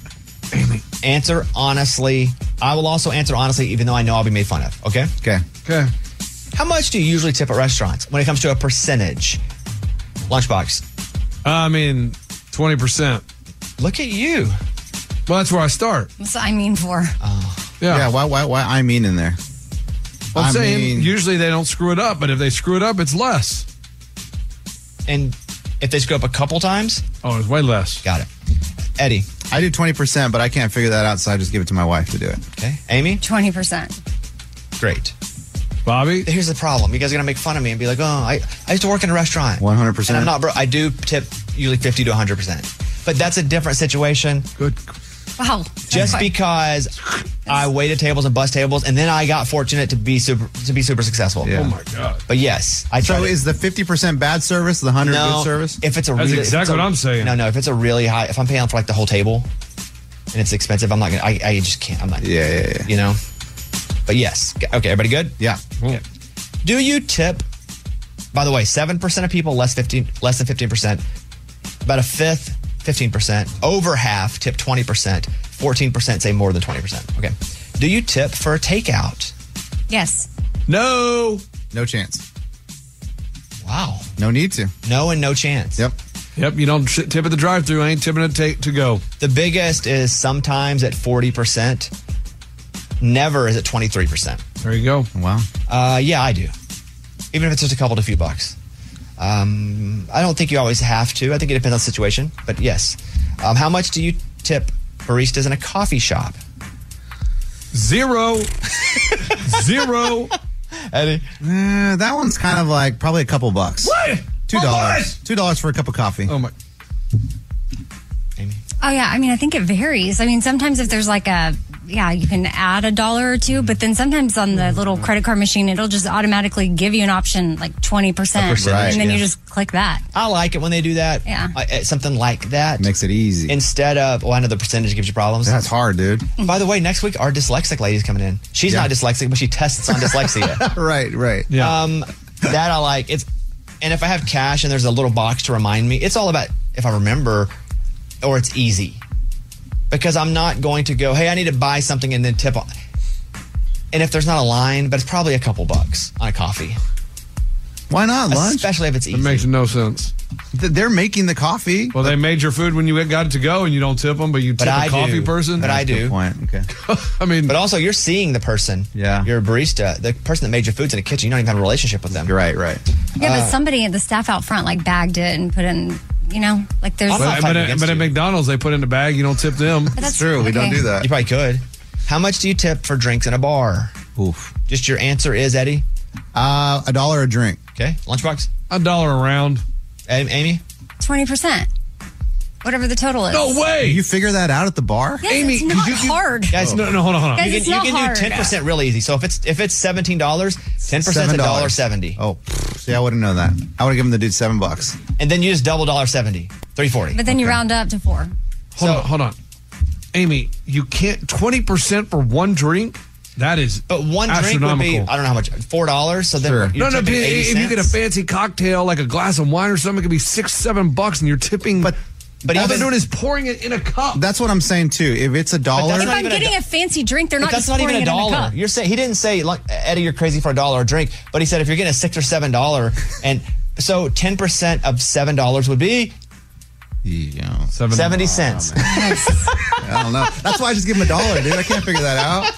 answer honestly. I will also answer honestly, even though I know I'll be made fun of. Okay? Okay. Okay. How much do you usually tip at restaurants when it comes to a percentage? Lunchbox. I mean, twenty percent. Look at you. Well, that's where I start. What's I mean for? Yeah. Yeah, why, why, why I mean in there? I'm I saying mean- usually they don't screw it up, but if they screw it up, it's less. And if they screw up a couple times? Oh, it's way less. Got it. Eddie. I do twenty percent, but I can't figure that out, so I just give it to my wife to do it. Okay. Amy? twenty percent. Great. Bobby? Here's the problem. You guys are going to make fun of me and be like, oh, I, I used to work in a restaurant. one hundred percent. And I'm not, bro. I do tip usually fifty to one hundred percent. But that's a different situation. Good. Wow. Just because I waited tables and bus tables, and then I got fortunate to be super to be super successful. Yeah. Oh, my God. But yes, I try So to- is the fifty percent bad service the one hundred no, good service? If it's a That's really, if exactly it's a- what I'm saying. No, no. If it's a really high, if I'm paying for like the whole table, and it's expensive, I'm not gonna. I, I just can't. I'm not. Yeah, yeah, yeah. You know. But yes. Okay. Everybody good? Yeah. Okay. Do you tip? By the way, seven percent of people less fifteen, less than fifteen percent. About a fifth, fifteen percent. Over half tip twenty percent. Fourteen percent say more than twenty percent. Okay. Do you tip for a takeout? Yes. No. No chance. Wow. No need to. No and no chance. Yep. Yep, you don't sh- tip at the drive-thru. I ain't tipping at take to go. The biggest is sometimes at forty percent. Never is at twenty-three percent. There you go. Wow. Uh, yeah, I do. Even if it's just a couple to few bucks. Um, I don't think you always have to. I think it depends on the situation. But yes. Um, how much do you tip baristas in a coffee shop? Zero. Zero. Eddie? Uh, that one's kind of like probably a couple bucks. What? Two dollars. Two dollars for a cup of coffee. Oh, my. Amy? Oh, yeah. I mean, I think it varies. I mean, sometimes if there's like a, yeah, you can add a dollar or two, but then sometimes on the little credit card machine, it'll just automatically give you an option like twenty percent. A percentage, and then yeah. you just click that. I like it when they do that. Yeah. I, uh, something like that. Makes it easy. Instead of, well, I know the percentage gives you problems. That's hard, dude. By the way, next week, our dyslexic lady's coming in. She's Yeah. not dyslexic, but she tests on dyslexia. Right, right. Yeah. Um, that I like. It's, and if I have cash and there's a little box to remind me, it's all about if I remember or it's easy. Because I'm not going to go, hey, I need to buy something and then tip on. And if there's not a line, but it's probably a couple bucks on a coffee. Why not lunch? Especially if it's It easy. makes no sense. Th- They're making the coffee. Well, they made your food when you got it to go and you don't tip them, but you But tip I a coffee do. person? But I Good do. point. Okay. I mean, But also, you're seeing the person. Yeah. You're a barista. The person that made your food's in the kitchen. You don't even have a relationship with them. You're right, right. Yeah, Uh, but somebody at the staff out front like bagged it and put in, you know, like there's. I'm not but, fighting but, at, against but at you. McDonald's, they put in the bag. You don't tip them. But It's true. We don't okay. do that. You probably could. How much do you tip for drinks in a bar? Oof. Just your answer is, Eddie? Uh, a dollar a drink. Okay. Lunchbox? A dollar a round. Am- Amy? twenty percent. Whatever the total is. No way. You figure that out at the bar? Yes, Amy, it's could not you- you- hard. Guys, No, no, hold on, hold on. Guys, you can, it's you not can hard. do ten percent real easy. So if it's if it's seventeen dollars, ten percent is one dollar seventy. Oh, pff, see, I wouldn't know that. I would have given the dude seven bucks. And then you just double one dollar seventy. three forty. But then you round up to four. Hold So- on, hold on. Amy, you can't, twenty percent for one drink? That is But one drink would astronomical. be, I don't know how much, four dollars? So then Sure. you're No, no, tipping eighty if you get a cents. fancy cocktail, like a glass of wine or something, it could be six, seven bucks and you're tipping. But But all even- they're doing is pouring it in a cup. That's what I'm saying, too. If it's a dollar, that's If not I'm even a getting do- a, fancy drink, they're But not that's just not pouring even a it in a dollar. cup. You're saying he didn't say, look, Eddie, you're crazy for a dollar a drink, but he said if you're getting a six or seven dollar, and so ten percent of seven dollars would be yeah, Seven seventy cents. I don't know. That's why I just give him a dollar, dude. I can't figure that out.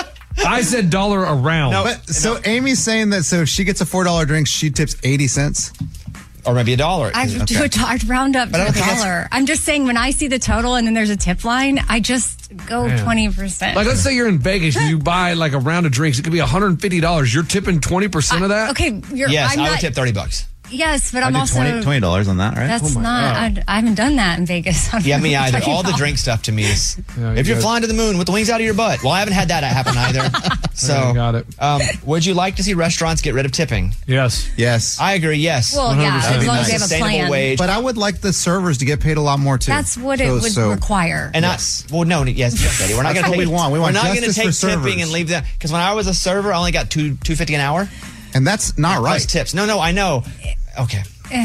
I said dollar a round. No, But so Amy's saying that so if she gets a four dollar drink, she tips eighty cents. Or maybe a dollar. I Okay. do a do- I'd round up But I to a don't think that's- dollar. I'm just saying, when I see the total and then there's a tip line, I just go Man. twenty percent. Like, let's say you're in Vegas and you buy like a round of drinks. It could be one hundred fifty dollars. You're tipping twenty percent of that? Okay, you're. Yes, I'm I would not, tip thirty bucks. Yes, but I I'm do also. twenty twenty dollars on that, right? That's Oh my not. God. I, I haven't done that in Vegas. I don't Yeah, know me what you're either. talking All the about. drink stuff to me is Yeah, you if you're guys- flying to the moon with the wings out of your butt. Well, I haven't had that happen either. So, Yeah, got it. Um, would you like to see restaurants get rid of tipping? Yes. Yes. I agree. Yes. Well, yeah, That'd as be long nice. as they have a Sustainable plan. wage. But I would like the servers to get paid a lot more too. That's what it So- would so- require. And Yes. I, well, no, yes, yes, Eddie. We're not That's going to what take. we want. We We're want not going to justice take for tipping servers. and leave that because when I was a server, I only got two two fifty an hour. And that's not Plus right. tips. No, no, I know. Okay.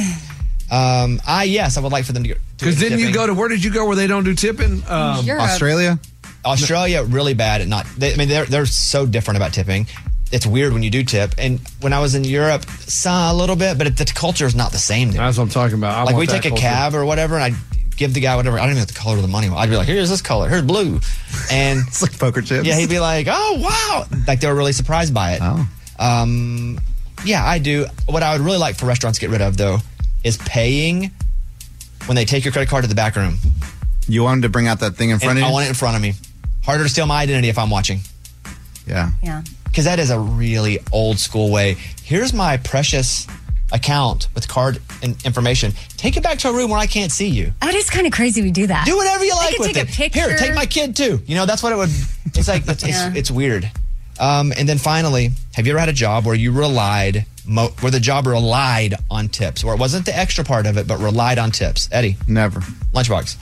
Um, I yes, I would like for them to get. Because didn't you go to, where did you go where they don't do tipping? Um, Europe. Australia? Australia really bad at not. They, I mean, they're they're so different about tipping. It's weird when you do tip. And when I was in Europe, so, a little bit, but it, the culture is not the same there. That's what I'm talking about. I Like want we that take a culture. cab or whatever, and I give the guy whatever. I don't even know what the color of the money was. I'd be like, here's this color. Here's blue, and It's like poker chips. yeah, he'd be like, oh wow, like they were really surprised by it. Oh. Um, yeah, I do. What I would really like for restaurants to get rid of though is paying when they take your credit card to the back room. You want them to bring out that thing in front And of I you? want it in front of me. Harder to steal my identity if I'm watching. Yeah. Yeah. Because that is a really old school way. Here's my precious account with card in- information. Take it back to a room where I can't see you. That is kind of crazy we do that. Do whatever you They like could with take it. a picture. Here, take my kid too. You know, that's what it would. It's like it's Yeah. it's, it's weird. Um, and then finally, have you ever had a job where you relied, mo- where the job relied on tips, where it wasn't the extra part of it, but relied on tips? Eddie, Never. Lunchbox.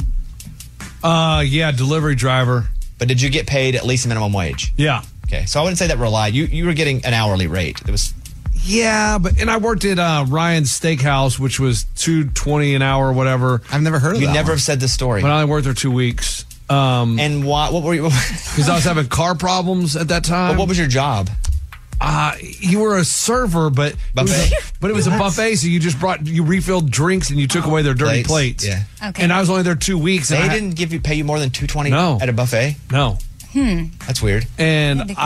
Uh, yeah, delivery driver. But did you get paid at least a minimum wage? Yeah. Okay, so I wouldn't say that relied. You you were getting an hourly rate. It was Yeah, but and I worked at uh, Ryan's Steakhouse, which was two twenty an hour or whatever. I've never heard of you that. never one. have said this story. But I only worked there two weeks. Um, And why? What were you? because I was having car problems at that time. But what was your job? Uh, you were a server, but it was Buffet? a, but it was a buffet, so you just brought you refilled drinks and you took away their dirty plates. Yeah. Okay. And I was only there two weeks. They and I- didn't give you pay you more than two twenty No. at a buffet. No. That's weird. And Ridiculous.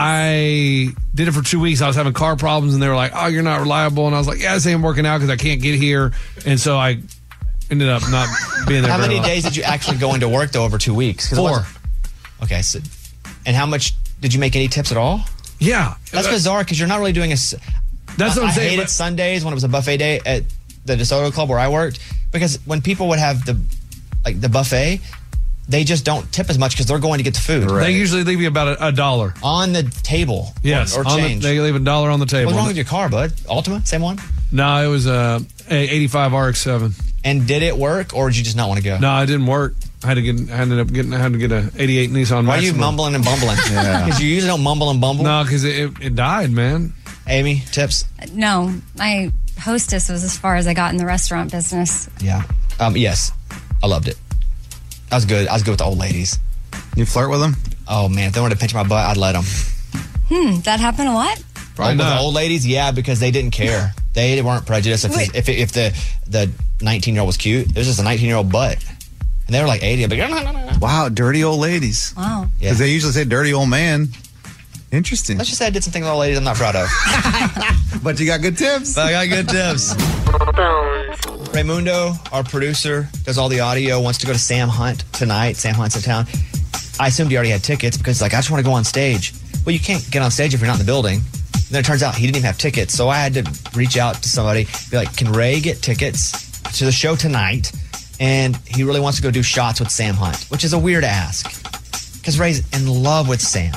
I did it for two weeks. I was having car problems, and they were like, "Oh, you're not reliable." And I was like, "Yeah, this ain't working out because I can't get here." And so I ended up not being there. How very many long. days did you actually go into work though over two weeks? 'Cause it Four. wasn't- Okay, so and how much did you make any tips at all? Yeah, That's Uh, bizarre because you're not really doing a. s- That's what I'm I saying. hated but- Sundays when it was a buffet day at the DeSoto Club where I worked because when people would have the like the buffet, they just don't tip as much because they're going to get the food They usually leave you about a, a dollar. on the table. Yes, or, or on the- change. they leave a dollar on the table. What's wrong with your car, bud? Altima, same one. No, it was a, a eighty-five R X seven. And did it work, or did you just not want to go? No, it didn't work. I had to get. I ended up getting. I had to get a eighty-eight Nissan. Why are you Maxima. mumbling and bumbling? Yeah. Because you usually don't mumble and bumble. No, because it, it, it died, man. Amy, tips? No, my hostess was as far as I got in the restaurant business. Yeah. Um, yes, I loved it. I was good. I was good with the old ladies. You flirt with them? Oh man, if they wanted to pinch my butt, I'd let them. Hmm, that happened a lot? Probably With the not. old ladies, yeah, because they didn't care. They weren't prejudiced. If Wait. if, if the the nineteen year old was cute, it was just a nineteen year old butt, and they were like eighty. I'd be like, no, no, no, no. Wow, dirty old ladies. Wow. Yeah. Because they usually say dirty old man. Interesting. Let's just say I did some things with old ladies I'm not proud of. But you got good tips. But I got good tips. Bones. Raymundo, our producer, does all the audio, wants to go to Sam Hunt tonight. Sam Hunt's in town. I assumed he already had tickets because, like, I just want to go on stage. Well, you can't get on stage if you're not in the building. And then it turns out he didn't even have tickets. So I had to reach out to somebody, be like, can Ray get tickets to the show tonight? And he really wants to go do shots with Sam Hunt, which is a weird ask because Ray's in love with Sam.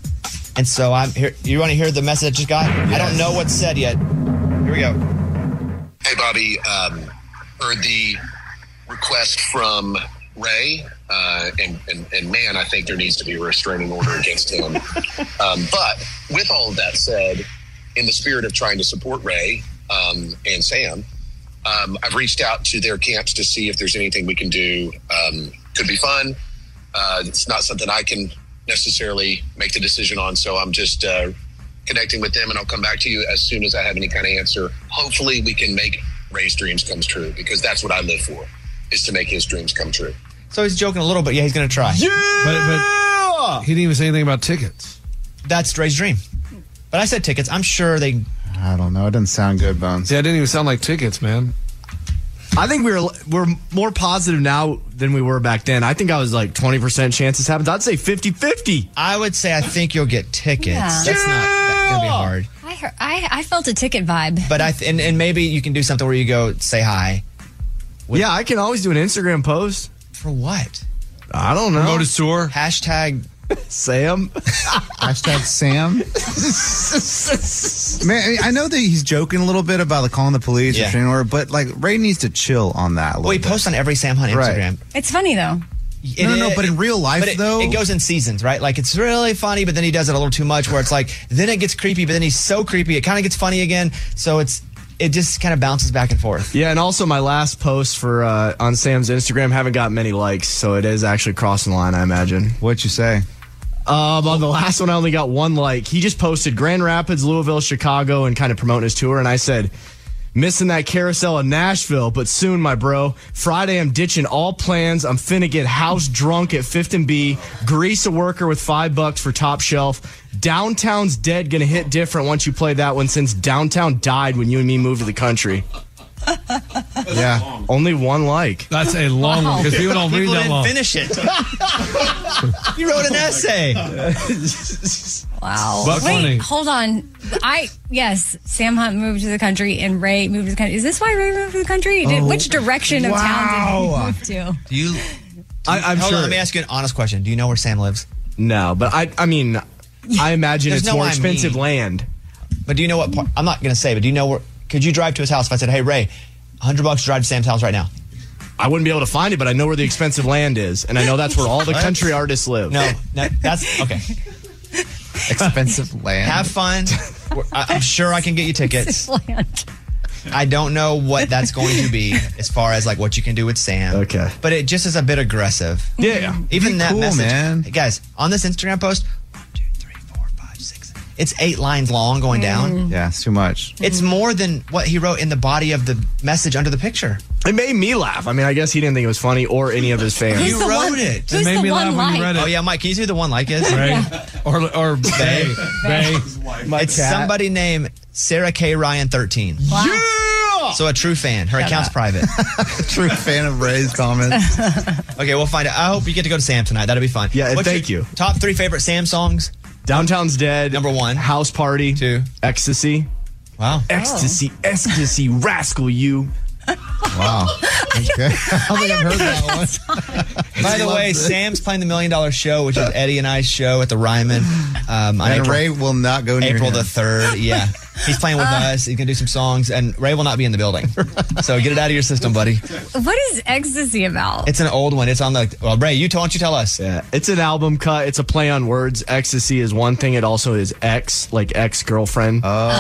And so I'm here. You want to hear the message I just got? I don't know what's said yet. Here we go. Hey, Bobby. Um, heard the request from Ray, uh, and, and, and man, I think there needs to be a restraining order against him. Um, but with all of that said, in the spirit of trying to support Ray um, and Sam, um, I've reached out to their camps to see if there's anything we can do. Um, could be fun. Uh, it's not something I can necessarily make the decision on, so I'm just uh, connecting with them, and I'll come back to you as soon as I have any kind of answer. Hopefully we can make Ray's dreams come true, because that's what I live for, is to make his dreams come true. So he's joking a little bit. Yeah, he's going to try. But, but he didn't even say anything about tickets. That's Ray's dream. But I said tickets. I'm sure they. I don't know. It doesn't sound good, Bones. Yeah, it didn't even sound like tickets, man. I think we're we're more positive now than we were back then. I think I was like twenty percent chance this happens. I'd say fifty-fifty. I would say I think you'll get tickets. Yeah. That's not that's gonna be hard. I, heard, I I felt a ticket vibe. But I th- and, and maybe you can do something where you go say hi. With, yeah, I can always do an Instagram post. For what? I don't know. Promote a tour. Hashtag Sam. Hashtag Sam. Man, I know that he's joking a little bit about like calling the police Yeah. or training order, but like Ray needs to chill on that. A Well, he little bit. posts on every Sam Hunt Right. Instagram. It's funny though. It No, no, no, is- but in real life, but it, though- it goes in seasons, right? Like it's really funny, but then he does it a little too much. Where it's like, then it gets creepy, but then he's so creepy, it kind of gets funny again. So it's it just kind of bounces back and forth. Yeah, and also my last post for uh, on Sam's Instagram haven't got many likes, so it is actually crossing the line, I imagine. What'd you say? Um, on the last one, I only got one like. He just posted Grand Rapids, Louisville, Chicago, and kind of promoting his tour. And I said, missing that carousel in Nashville, but soon, my bro. Friday, I'm ditching all plans. I'm finna get house drunk at Fifth and B, grease a worker with five bucks for top shelf. Downtown's dead, gonna hit different once you play that one, since downtown died when you and me moved to the country. Yeah. Only one like. That's a long one because people don't read People that didn't long. finish it. You wrote an essay. Wow. But Wait, funny. hold on. I yes, Sam Hunt moved to the country and Ray moved to the country. Is this why Ray moved to the country? Did, Oh, which direction of town did he wow. move to? Do you? I, I'm hold sure. on, let me ask you an honest question. Do you know where Sam lives? No, but I, I mean, I imagine There's it's no more I expensive mean. land. But do you know what part? I'm not going to say, but do you know where? Could you drive to his house if I said, "Hey Ray, hundred bucks to drive to Sam's house right now"? I wouldn't be able to find it, but I know where the expensive land is, and I know that's where all the What? country artists live. No, no that's okay. Expensive land. Have fun. We're- I- I'm sure I can get you tickets. Land. I don't know what that's going to be as far as like what you can do with Sam. Okay. But it just is a bit aggressive. Yeah. Even Be that cool, message. man. Hey, guys, on this Instagram post, one, two, three, four, five, six. It's eight lines long going down. Yeah, it's too much. It's more than what he wrote in the body of the message under the picture. It made me laugh. I mean, I guess he didn't think it was funny or any of his fans. Who's You the wrote one, it. Who's It made the me one laugh when you like? read it. Oh yeah, Mike, can you see who the one like is? Ray. Or, or Bay. Bay. My It's cat. somebody named Sarah K. Ryan thirteen. Yeah! So a true fan. Her account's private. True fan of Ray's comments. Okay, we'll find out. I hope you get to go to Sam tonight. That'll be fun. Yeah, What's thank your you. Top three favorite Sam songs? Downtown's Dead. Number one. House Party. Two. Ecstasy. Wow. Ecstasy. Ecstasy. Rascal you. Wow. Okay. I don't think I've heard that one. By the way, Sam's playing the Million Dollar Show, which is Eddie and I's show at the Ryman. Um, on And April, Ray will not go near April him. the third. Yeah. He's playing with us. He's going to do some songs, and Ray will not be in the building. So get it out of your system, buddy. What is ecstasy about? It's an old one. It's on the. Well, Ray, you tell, why don't you tell us? Yeah, it's an album cut. It's a play on words. Ecstasy is one thing. It also is ex, like ex-girlfriend.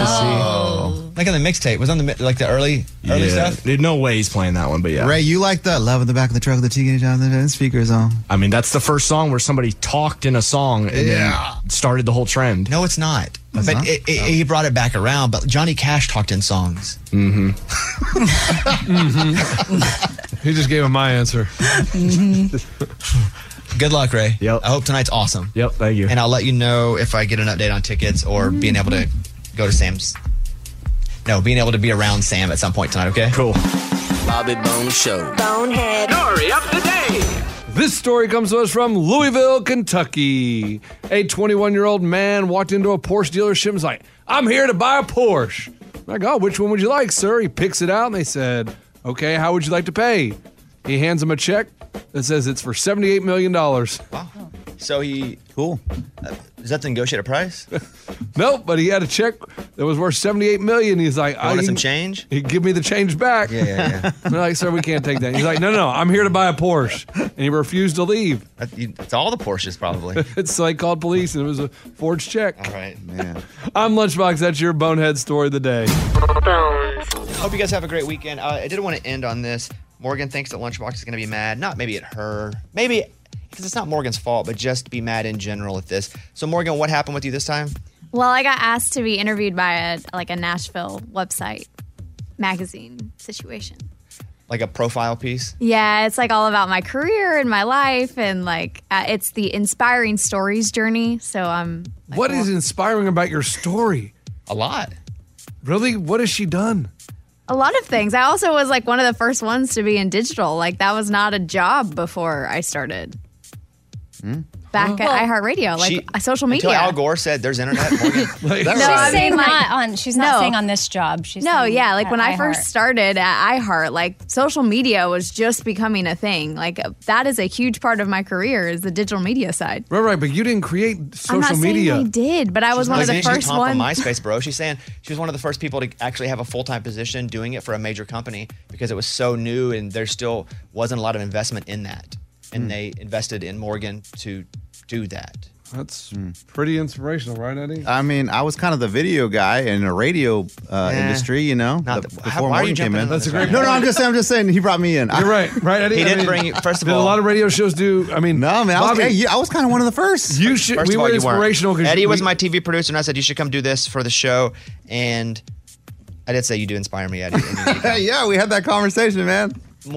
Oh. Like on the mixtape. Was on the mi- like the early early yeah. stuff? There's no way he's playing that one, but yeah. Ray, you like the love in the back of the truck with the teenage on the speakers on? I mean, that's the first song where somebody talked in a song and Yeah. then started the whole trend. No, it's not. It's but not? It, it, he brought it back around. But Johnny Cash talked in songs. Mm-hmm. He just gave him my answer. Good luck, Ray. Yep. I hope tonight's awesome. Yep, thank you. And I'll let you know if I get an update on tickets or being able to go to Sam's. No, being able to be around Sam at some point tonight, okay? Cool. Bobby Bone Show. Bonehead. Story of the day. This story comes to us from Louisville, Kentucky. A twenty-one-year-old man walked into a Porsche dealership and was like, I'm here to buy a Porsche. I'm like, oh, which one would you like, sir? He picks it out and they said, okay, how would you like to pay? He hands him a check that says it's for seventy-eight million dollars. Wow. So he. Cool. Uh, is that the negotiated price? Nope, but he had a check that was worth seventy-eight million dollars. He's like, I wanted can- some change? He give me the change back. Yeah, yeah, yeah. They're like, sir, we can't take that. He's like, no, no, no, I'm here to buy a Porsche. And he refused to leave. That- you- It's all the Porsches, probably. So they called police and it was a forged check. All right. Man. I'm Lunchbox. That's your bonehead story of the day. Bones. Hope you guys have a great weekend. Uh, I did want to end on this. Morgan thinks that Lunchbox is going to be mad. Not maybe at her. Maybe because it's not Morgan's fault, but just be mad in general at this. So, Morgan, what happened with you this time? Well, I got asked to be interviewed by a like a Nashville website magazine situation. Like a profile piece? Yeah, it's like all about my career and my life, and like uh, it's the inspiring stories journey. So I'm. Like, What is inspiring about your story? A lot. Really? What has she done? A lot of things. I also was like one of the first ones to be in digital. Like that was not a job before I started. Hmm? Back Well, at iHeartRadio, like She- uh, social media. Until Al Gore said there's internet. Morgan. She's I saying mean, like- not on. She's not No. saying on this job. She's no, saying yeah. Like at when I iHeart. first started at iHeart, like social media was just becoming a thing. Like uh, that is a huge part of my career is the digital media side. Right, right, but you didn't create social I'm not media. saying I did, but I was She's one not of the saying she's first Tom ones. from MySpace, bro. She's saying she was one of the first people to actually have a full time position doing it for a major company because it was so new and there still wasn't a lot of investment in that, and Hmm. they invested in Morgan to do that. That's pretty inspirational, right, Eddie? I mean, I was kind of the video guy in the radio uh, Eh, industry, you know, not the- the- before how- why are you Morgan came jumping in. in on That's a this great no, no, point. I'm just saying. I'm just saying. He brought me in. You're right, right, Eddie? He I didn't mean, bring you. First of did all, a lot of radio shows do. I mean, No, man, I was, Bobby, hey, you- I was kind of one of the first. you should. First we of all, were you weren't. inspirational because Eddie was we- my T V producer, and I said you should come do this for the show. And I did say you do inspire me, Eddie. and you need to come. yeah, we had that conversation, man.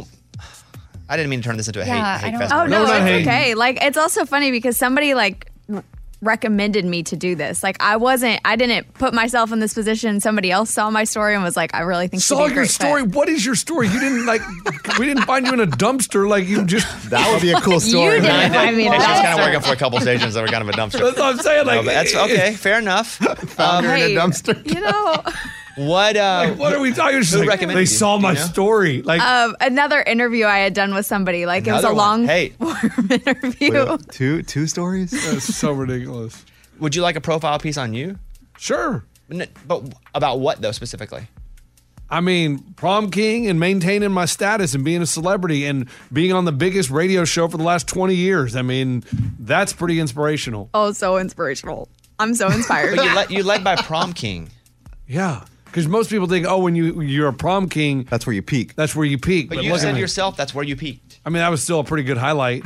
I didn't mean to turn this into a Yeah, hate, hate I don't- fest. Oh Morgan. no, not it's hating. okay. Like it's also funny because somebody like r- recommended me to do this. Like I wasn't, I didn't put myself in this position. Somebody else saw my story and was like, I really think she'd saw be a your great story. fit. What is your story? You didn't like. We didn't find you in a dumpster. Like you just. That would be a cool story. You didn't find me in a And she was kind dumpster. of working for a couple stations that were kind of a dumpster. That's what I'm saying. No, Like but that's okay. Fair enough. Found her in Hey, a dumpster. You know, What? Uh, Like, what are we talking? She's Who like, recommended they you? saw Do my you know? story. Like um, another interview I had done with somebody. Like it was a Another one. long Hey, form interview. Wait, two two stories. that's so ridiculous. would you like a profile piece on you? Sure. N- But about what though specifically? I mean, prom king and maintaining my status and being a celebrity and being on the biggest radio show for the last twenty years. I mean, that's pretty inspirational. Oh, so inspirational. I'm so inspired. But you led, you led by prom king. Yeah. Because most people think, oh, when you, you're a prom king, That's where you peak. that's where you peak. But you look at said me. yourself that's where you peaked. I mean, that was still a pretty good highlight.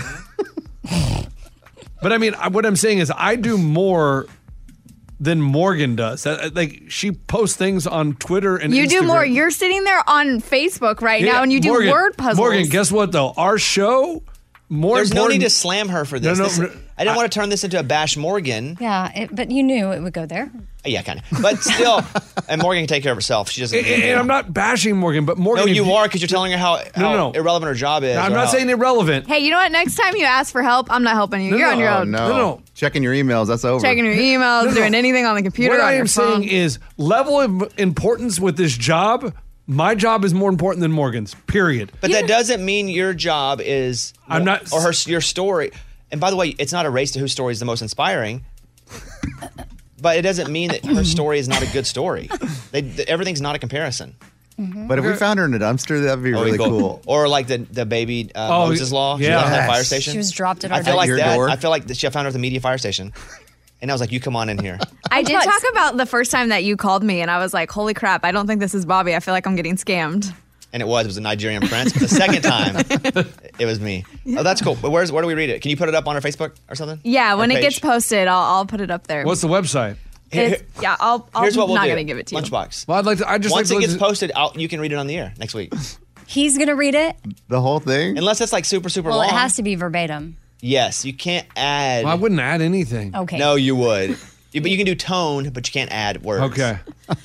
But I mean, I- what I'm saying is I do more than Morgan does. That- Like, she posts things on Twitter and You do Instagram. more. You're sitting there on Facebook right Yeah, now and you do Morgan, word puzzles. Morgan, guess what, though? Our show, more There's no important. need to slam her for this. No, no, This- no, I didn't want to turn this into a bash Morgan. Yeah, it, but you knew it would go there. Yeah, kind of. But still, and Morgan can take care of herself. She doesn't. and, and I'm not bashing Morgan, but No, Morgan. if you are because you're telling her how, how No, no. irrelevant her job is. I'm or not how- saying irrelevant. Hey, you know what? Next time you ask for help, I'm not helping you. No, You're no. on your Oh own. no. No, no. Checking your emails. That's over. Checking your emails, No, no. doing anything on the computer. What on I your am phone. saying is level of importance with this job. My job is more important than Morgan's. Period. But that doesn't mean your job is. I'm not- Or her your story. And by the way, it's not a race to whose story is the most inspiring. But it doesn't mean that her story is not a good story. They, th- everything's not a comparison. But if we found her in a dumpster, that'd be Or we really go- cool. Or like the the baby uh, Oh, Moses Law. She yeah. left that Yes. fire station. She was dropped at I our feel door. like your that. door. I feel like that she I found her at the media fire station. And I was like, you come on in here. I did But- talk about the first time that you called me, and I was like, holy crap, I don't think this is Bobby. I feel like I'm getting scammed. And it was. It was a Nigerian prince. But the second time, it was me. Oh, that's cool. But where's where do we read it? Can you put it up on our Facebook or something? Yeah, when Our it gets page? posted, I'll, I'll put it up there. What's the website? It's, yeah, I'll, I'll, Here's what we'll I'm not do. going to give it to you. Lunchbox. Well, I'd like to. I just Once like it to gets look- posted, I'll, you can read it on the air next week. He's going to read it. The whole thing. Unless it's like super, super Well, long. it has to be verbatim. Yes, you can't add. Well, I wouldn't add anything. Okay. No, you would. You, but you can do tone, but you can't add words. Okay.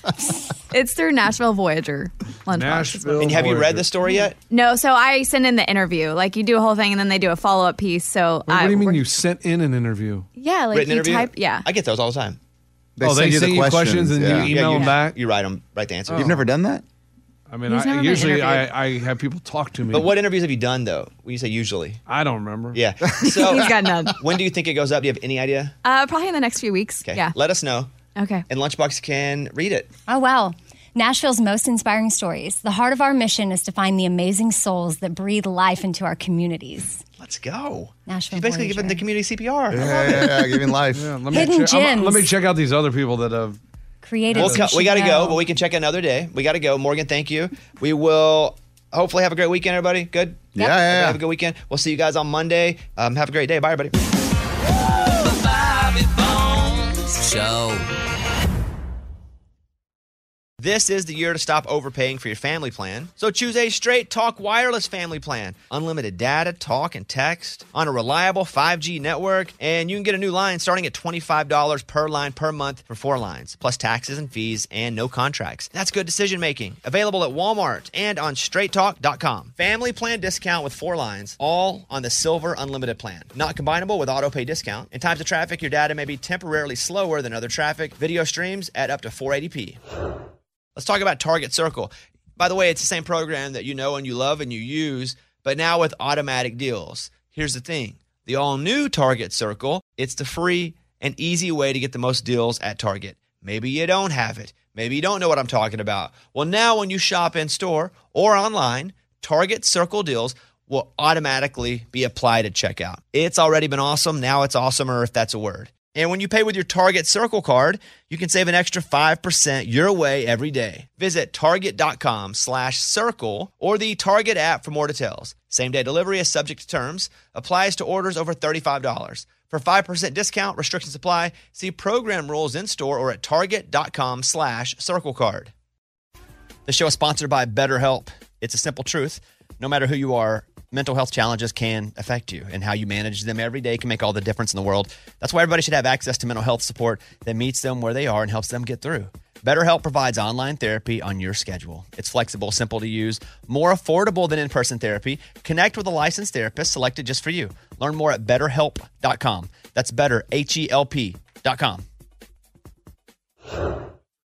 It's through Nashville Voyager. Lunchbox. Nashville. And have you read Voyager. the story yet? No, so I send in the interview. Like you do a whole thing, and then they do a follow up piece. So Wait, what I, do you mean we're- you sent in an interview? Yeah, like Written you interview? type. Yeah. I get those all the time. Oh, they send you questions and you yeah. email you, them back? You write them, write the answer. You've never done that? I mean, He's I, never been usually I, interviewed. I have people talk to me. But what interviews have you done though? When you say usually, I don't remember. yeah. So He's got none. when do you think it goes up? Do you have any idea? Uh, probably in the next few weeks. Okay, Yeah. let us know, Okay. and Lunchbox can read it. Oh, wow. Nashville's most inspiring stories. The heart of our mission is to find the amazing souls that breathe life into our communities. Let's go. Nashville She's basically Voyager. giving the community C P R. Yeah, yeah, yeah, giving life. Yeah, let Hidden check, I'm- gems. let me check out these other people that have. Created. We'll so cut, we should got to know. go, but we can check another day. We got to go. Morgan, thank you. We will hopefully have a great weekend, everybody. Good? Yeah, yeah, yeah. Have a good weekend. We'll see you guys on Monday. Um, have a great day. Bye, everybody. Bobby Bones Show. This is the year to stop overpaying for your family plan. So choose a Straight Talk Wireless family plan. Unlimited data, talk, and text on a reliable five G network. And you can get a new line starting at twenty-five dollars per line per month for four lines, plus taxes and fees and no contracts. That's good decision making. Available at Walmart and on straight talk dot com. Family plan discount with four lines, all on the Silver Unlimited plan. Not combinable with auto pay discount. In times of traffic, your data may be temporarily slower than other traffic. Video streams at up to four eighty p. Let's talk about Target Circle. By the way, it's the same program that you know and you love and you use, but now with automatic deals. Here's the thing. The all-new Target Circle, it's the free and easy way to get the most deals at Target. Maybe you don't have it. Maybe you don't know what I'm talking about. Well, now when you shop in-store or online, Target Circle deals will automatically be applied at checkout. It's already been awesome. Now it's awesomer, if that's a word. And when you pay with your Target Circle card, you can save an extra five percent your way every day. Visit target.com slash circle or the Target app for more details. Same-day delivery is subject to terms. Applies to orders over thirty-five dollars. For five percent discount, restrictions apply. See program rules in-store or at target.com slash circle card. The show is sponsored by BetterHelp. It's a simple truth. No matter who you are, mental health challenges can affect you, and how you manage them every day can make all the difference in the world. That's why everybody should have access to mental health support that meets them where they are and helps them get through. BetterHelp provides online therapy on your schedule. It's flexible, simple to use, more affordable than in-person therapy. Connect with a licensed therapist selected just for you. Learn more at better help dot com. That's better, H E L P dot com.